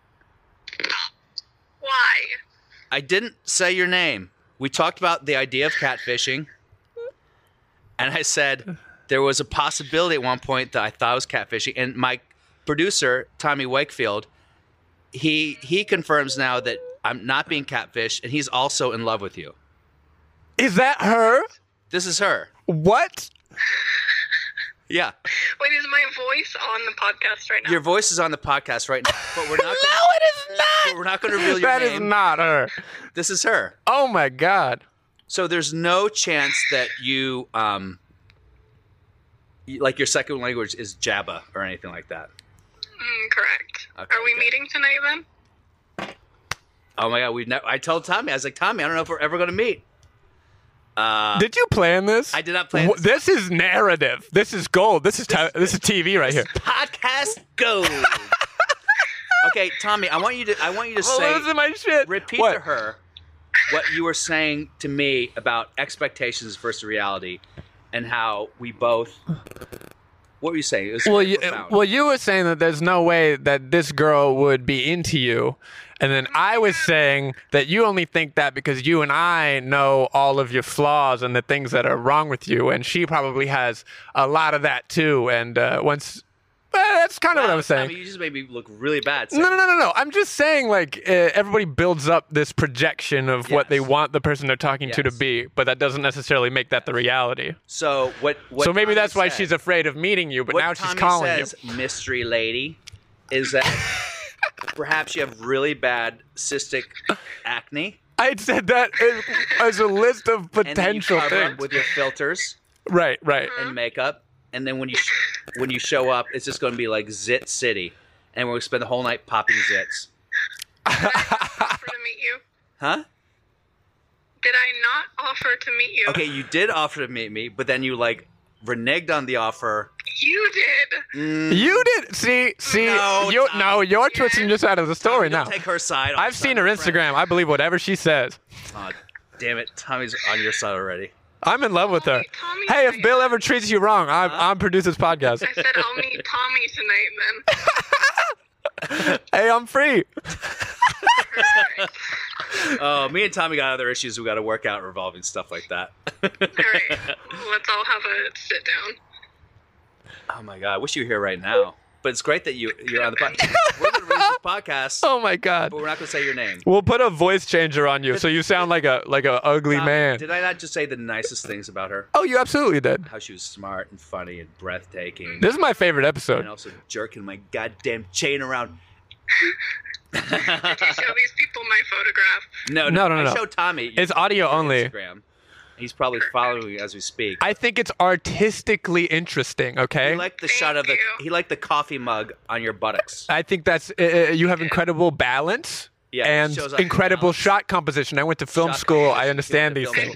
Why? I didn't say your name. We talked about the idea of catfishing. And I said there was a possibility at one point that I thought it was catfishing. And my producer, Tommy Wakefield, he confirms now that I'm not being catfished, and he's also in love with you. Is that her? This is her. What? Yeah. Wait, is my voice on the podcast right now? Your voice is on the podcast right now, but we're not No, gonna, it is not. but we're not going to reveal your That is name. not her. This is her. Oh my God. So there's no chance that you like your second language is Jabba or anything like that. Correct. Okay, Are we okay. meeting tonight then? Oh my God, I told Tommy, I was like, Tommy, I don't know if we're ever going to meet. Did you plan this? I did not plan this. This is narrative. This is gold. This is TV right here. Podcast gold. Okay, Tommy, I want you to say, listen to my shit. repeat What? to her what you were saying to me about expectations versus reality, and how we both. What were you saying? It was very profound. You were saying that there's no way that this girl would be into you. And then I was saying that you only think that because you and I know all of your flaws and the things that are wrong with you. And she probably has a lot of that too. And that's kind of what I was saying. Tommy, you just made me look really bad. No. I'm just saying, like, everybody builds up this projection of what they want the person they're talking to be, but that doesn't necessarily make that the reality. So what So maybe Tommy that's why said- she's afraid of meeting you, but what now she's Tommy calling says, mystery lady, is that perhaps you have really bad cystic acne, you. I said that as a list of and then you potential cover it things. with your filters Right. and makeup, and then when you show up, it's just going to be like Zit City, and we're going to spend the whole night popping zits. Did I not offer to meet you? Huh? Did I not offer to meet you? Okay, you did offer to meet me, but then you like reneged on the offer. You did. You did. See, No, you're twisting your side of the story Don't now. take her side. I've seen her Instagram. I believe whatever she says. Oh, damn it, Tommy's on your side already. I'm in love with her. Tommy Hey, if tonight. Bill ever treats you wrong, I'm produce this podcast. I said I'll meet Tommy tonight then. Hey, I'm free. Oh, me and Tommy got other issues we got to work out revolving stuff like that. All right, let's all have a sit down. Oh my God, I wish you were here right now. But it's great that you're on the podcast. We're going to release this podcast, Oh my God. but we're not going to say your name. We'll put a voice changer on you, so you sound like a ugly Tom, man. Did I not just say the nicest things about her? Oh, you absolutely did. How she was smart and funny and breathtaking. This is my favorite And episode. also jerking my goddamn chain around. Did you show these people my photograph? No. No. I showed Tommy. It's audio on only. Instagram. He's probably following me as we speak. I think it's artistically interesting. Okay. He liked the shot of Thank he liked the coffee mug on your buttocks. I think that's you have incredible balance Yeah, it and shows off incredible balance. shot composition. I went to film Shot school. I composition. understand You these went to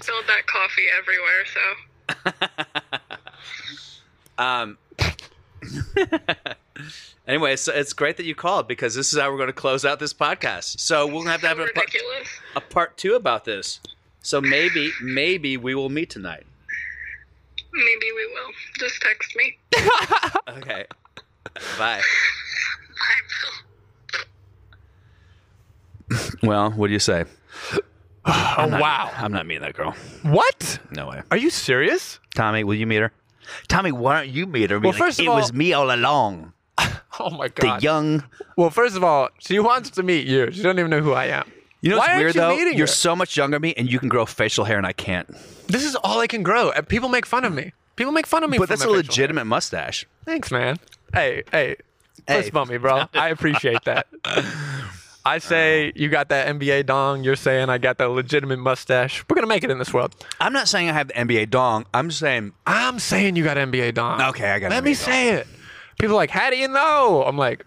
I film school. spilled that coffee everywhere, so. Anyway, so it's great that you called because this is how we're going to close out this podcast. So we're going to have to have Ridiculous. a part 2 about this. So maybe we will meet tonight. Maybe we will. Just text me. Okay. Bye. Bye, Bill. Well, what do you say? Oh wow. I'm not meeting that girl. What? No way. Are you serious? Tommy, will you meet her? Tommy, why don't you meet her? Be Well, like, first of it all- was me all along. Oh my The God. young. Well, first of all, she wants to meet you. She doesn't even know who I am. You know what's Why aren't weird you though? meeting You're her? so much younger than me, and you can grow facial hair, and I can't. This is all I can grow. And people make fun of me. People make fun of me. But for that's my a facial legitimate mustache. hair. Thanks, man. Hey. Fist bump me, bro. I appreciate that. I say you got that NBA dong. You're saying I got that legitimate mustache. We're gonna make it in this world. I'm not saying I have the NBA dong. I'm saying I'm saying you got NBA dong. Okay, I got Let NBA me dong. say it. People are like, how do you know? I'm like,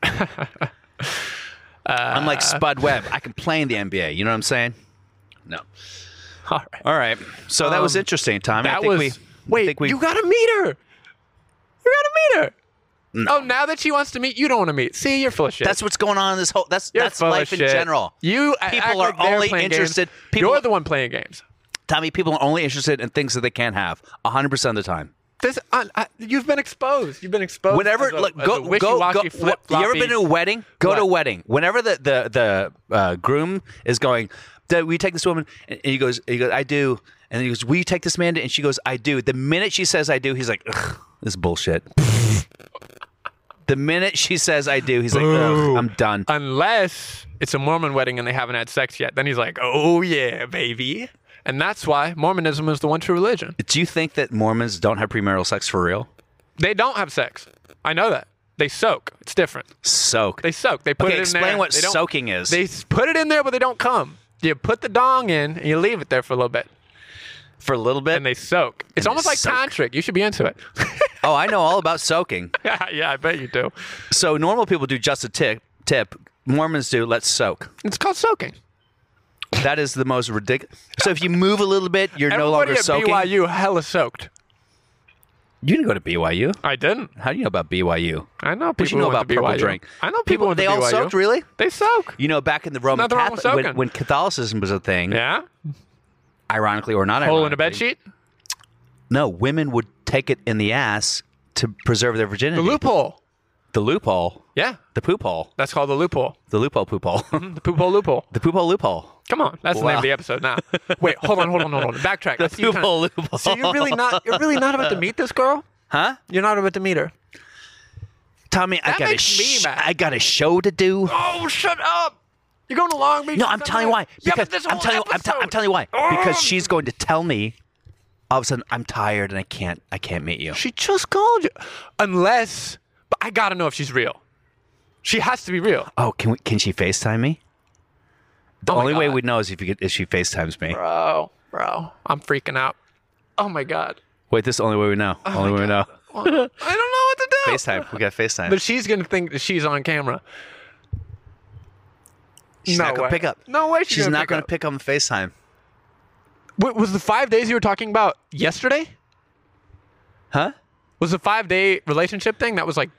I'm like Spud Webb. I can play in the NBA. You know what I'm saying? No. all right. All right. So that was interesting, Tommy. I That think was. I Wait, think we, you gotta meet her. You gotta meet her. No. Oh, now that she wants to meet, you don't want to meet. See, you're full of shit. That's what's going on in this whole. That's You're full of life in shit. general. You People act are like they're only playing interested- Games. people- You're the one playing games. Tommy, people are only interested in things that they can't have 100% of the time. This, you've been exposed. You've been exposed. Whenever as a, look, as go a go go. wishy-washy, You flip-floppy- ever been to a wedding? Go to a What? wedding. Whenever the groom is going, "Will you take this woman?" And he goes, "I do." And then he goes, "Will you take this man?" And she goes, "I do." The minute she says, "I do," he's like, "Ugh, this is bullshit." The minute she says, "I do," he's like, "Ugh, I'm done." Unless it's a Mormon wedding and they haven't had sex yet. Then he's like, oh, yeah, baby. And that's why Mormonism is the one true religion. Do you think that Mormons don't have premarital sex for real? They don't have sex. I know that. They soak. It's different. Soak. They soak. They put Okay, it in explain there. what They don't- soaking is. They put it in there, but they don't come. You put the dong in and you leave it there for a little bit. For a little bit? And they soak. It's And almost they like soak. tantric. You should be into it. Oh, I know all about soaking. Yeah, I bet you do. So normal people do just a tip. Mormons do let's soak. It's called soaking. That is the most ridiculous. So if you move a little bit, you're no longer soaking. Everybody at BYU hella soaked. You didn't go to BYU. I didn't. How do you know about BYU? I know What people you know who about went to purple BYU. drink? I know people who They went to all BYU. soaked, really? They soak. You know, back in the Roman nothing wrong with Catholic, soaking. when Catholicism was a thing, Yeah? ironically or not Hole in a ironically, bed sheet? no, women would take it in the ass to preserve their virginity. The loophole. The loophole. Yeah. The poop hole. That's called the loophole. The loophole poop hole. The poop hole loophole. The poop hole loophole. Come on. That's the name of the episode now. Wait, hold on. Backtrack. I see you poop kinda- hole loophole. So you're really not about to meet this girl? Huh? You're not about to meet her. Tommy, That makes me mad. I got a show to do. Oh, shut up. You're going to Long Beach. No, I'm telling you why. Yeah, Because but this I'm whole telling you, I'm episode- telling you why. Because she's going to tell me all of a sudden I'm tired and I can't meet you. She just called you. Unless, but I got to know if she's real. She has to be real. Oh, can she FaceTime me? The Oh my only way God. we'd know is if she FaceTimes me. Bro, I'm freaking out. Oh my God. Wait, this is the only way we know. only way we know. I don't know what to do. FaceTime. We got FaceTime. But she's going to think that she's on camera. She's no not gonna way. pick up. No way She's not going to pick up the FaceTime. Wait, was the 5 days you were talking about yesterday? Huh? Was the 5-day relationship thing that was like,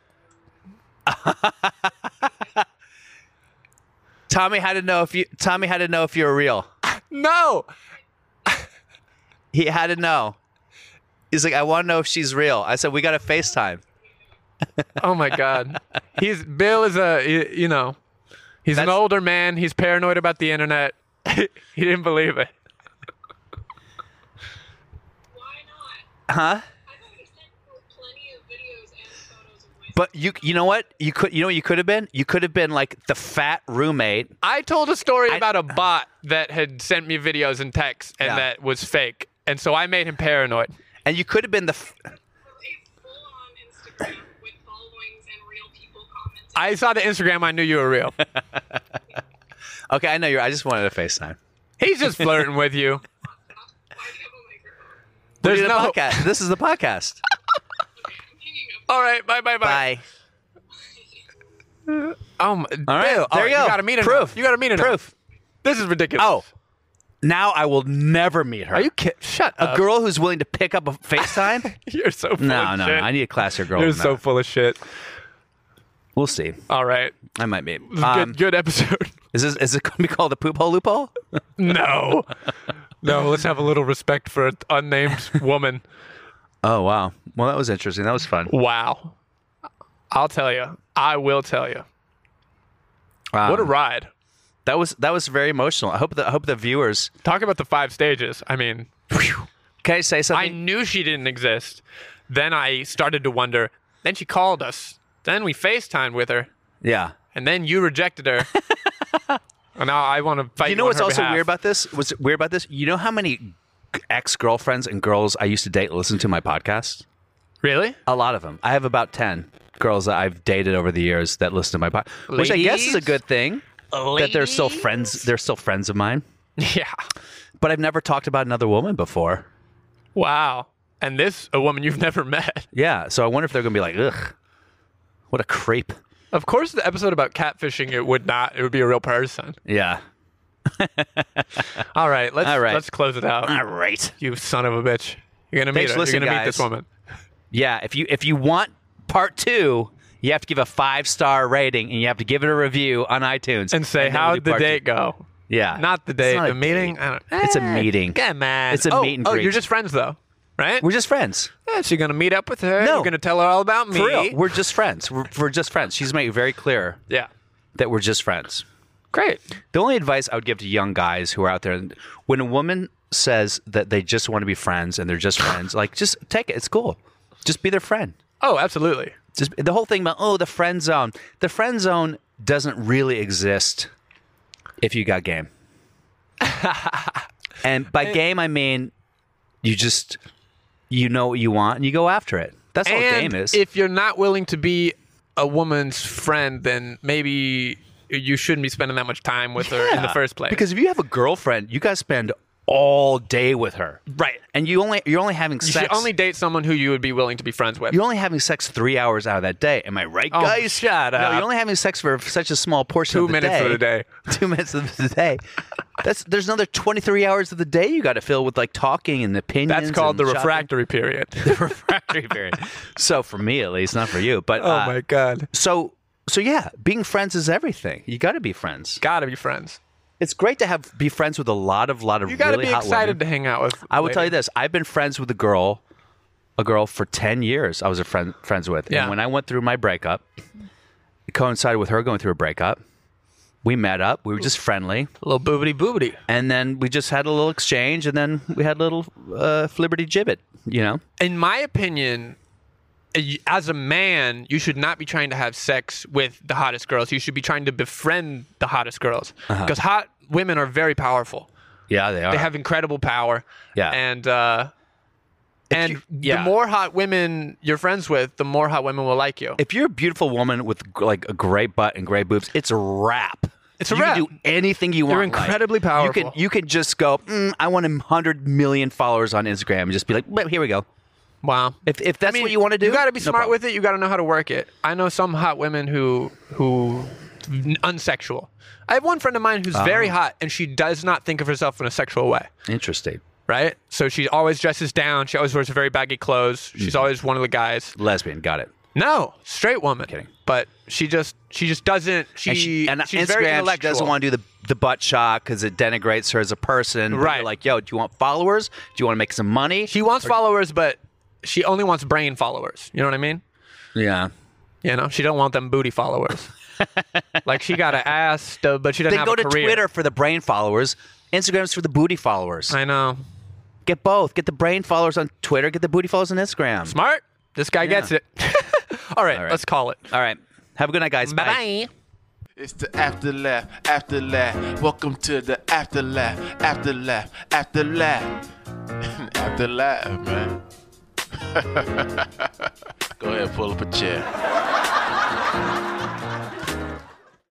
Tommy had to know if you were real. no. He had to know. He's like, I want to know if she's real. I said, we got to FaceTime. Oh my God. Bill is he's an older man. He's paranoid about the internet. He didn't believe it. Why not? Huh? I thought you sent plenty of videos and photos of myself. But you know what? You know what you could have been? You could have been like the fat roommate. I told a story about a bot that had sent me videos and texts and Yeah. that was fake. And so I made him paranoid. And you could have been the It's full on Instagram with followings and real people commenting. I saw the Instagram. I knew you were real. Okay, I know I just wanted a FaceTime. He's just flirting with you. Why do you have a microphone? There's We did a no podcast. This is the podcast. Okay, I'm hanging up. All right. Bye. Bye. All All right, Bill, there all right, you go. You got to meet her. Proof. Now. You got to meet her. now. Proof. This is ridiculous. Oh, now I will never meet her. Are you kidding? Shut a up. girl who's willing to pick up a FaceTime? You're so full No, of no, shit. I need a classier girl. You're than so that. full of shit. We'll see. All right. I might be. This is good episode. Is it going to be called the poop hole loophole? No. No, let's have a little respect for an unnamed woman. Oh wow. Well, that was interesting. That was fun. Wow. I'll tell you. I will tell you. What a ride. That was very emotional. I hope the viewers. Talk about the 5 stages. I mean, Can I say I something? knew she didn't exist. Then I started to wonder. Then she called us. Then we FaceTimed with her. Yeah. And then you rejected her. And now I want to fight You know on what's her also behalf. weird about this? What's weird about this? You know how many ex-girlfriends and girls I used to date listen to my podcast? Really? A lot of them. I have about 10 girls that I've dated over the years that listen to my podcast, which I guess is a Ladies? good thing. That they're still friends. They're still friends of mine. Yeah. But I've never talked about another woman before. Wow. And this, a woman you've never met. Yeah. So I wonder if they're going to be like, ugh, what a creep. Of course, the episode about catfishing, it would not. It would be a real person. Yeah. All right. Let's close it out. All right. You son of a bitch. You're going to meet Thanks her. for You're listening, going to meet this guys. woman. Yeah. If you want part 2, you have to give a 5-star rating and you have to give it a review on iTunes And say, then we'll how'd do the part date 2. go? Yeah. Not the date. not The a meeting? date. I don't, It's a meeting. Come on. It's a meet and Oh, greet. you're just friends, though, right? We're just friends. Yeah, so you're going to meet up with her. No. You're going to tell her all about me. For real. We're just friends. We're just friends. She's made it very clear Yeah. that we're just friends. Great. The only advice I would give to young guys who are out there, when a woman says that they just want to be friends and they're just friends, like, just take it. It's cool. Just be their friend. Oh, absolutely. Just the whole thing about, the friend zone. The friend zone doesn't really exist if you got game. And by game, I mean you know what you want and you go after it. That's all And game is. if you're not willing to be a woman's friend, then maybe you shouldn't be spending that much time with her in the first place. Because if you have a girlfriend, you guys spend all day with her. right. And you're only having You sex. should only date someone who you would be willing to be friends with. You're only having sex 3 hours out of that day. Am I right, Oh, guys? shut No, up. you're only having sex for such a small portion 2 of the minutes day. of the day. 2 minutes of the day. There's another 23 hours of the day you got to fill with like talking and opinions. That's called the and shopping. refractory period. The refractory period. So for me, at least, not for you. But Oh my God. So yeah, being friends is everything. You got to be friends. Gotta be friends. It's great to be friends with a lot of You gotta really be hot excited women. to hang out with. I will tell you ladies. this: I've been friends with a girl for 10 years. I was friends with, Yeah. and when I went through my breakup, it coincided with her going through a breakup. We met up. We were just friendly, A little boobity. and then we just had a little exchange, and then we had a little flibberty gibbet. You know, In my opinion, as a man, you should not be trying to have sex with the hottest girls. You should be trying to befriend the hottest girls because hot women are very powerful. yeah, they are. They have incredible power. Yeah. And yeah. the more hot women you're friends with, the more hot women will like you. If you're a beautiful woman with like a great butt and great boobs, it's a wrap. It's a you wrap. can do anything you want. You're in life. incredibly powerful. You can just go. I want 100 million followers on Instagram, and just be like, well, here we go. Wow. If that's what you want to do, you got to be no smart problem. with it. You got to know how to work it. I know some hot women who unsexual. I have one friend of mine who's very hot, and she does not think of herself in a sexual way. Interesting. Right? So she always dresses down. She always wears very baggy clothes. She's always one of the guys. Lesbian, got it. No, straight woman. Kidding. But she just doesn't. And She's Instagram, very she intellectual. doesn't want to do the butt shot because it denigrates her as a person. But Right. you're like, yo, do you want followers? Do you want to make some money? She wants followers, but she only wants brain followers. You know what I mean? Yeah. You know, she don't want them booty followers. Like she got an ass, but she doesn't Then have go a to career. Twitter for the brain followers. Instagram's for the booty followers. I know. Get both. Get the brain followers on Twitter. Get the booty followers on Instagram. Smart. This guy gets it. All right, let's call it. All right. Have a good night, guys. Bye-bye. It's the afterlife, afterlife. Welcome to the afterlife, afterlife, afterlife. Afterlife, man. Go ahead, pull up a chair.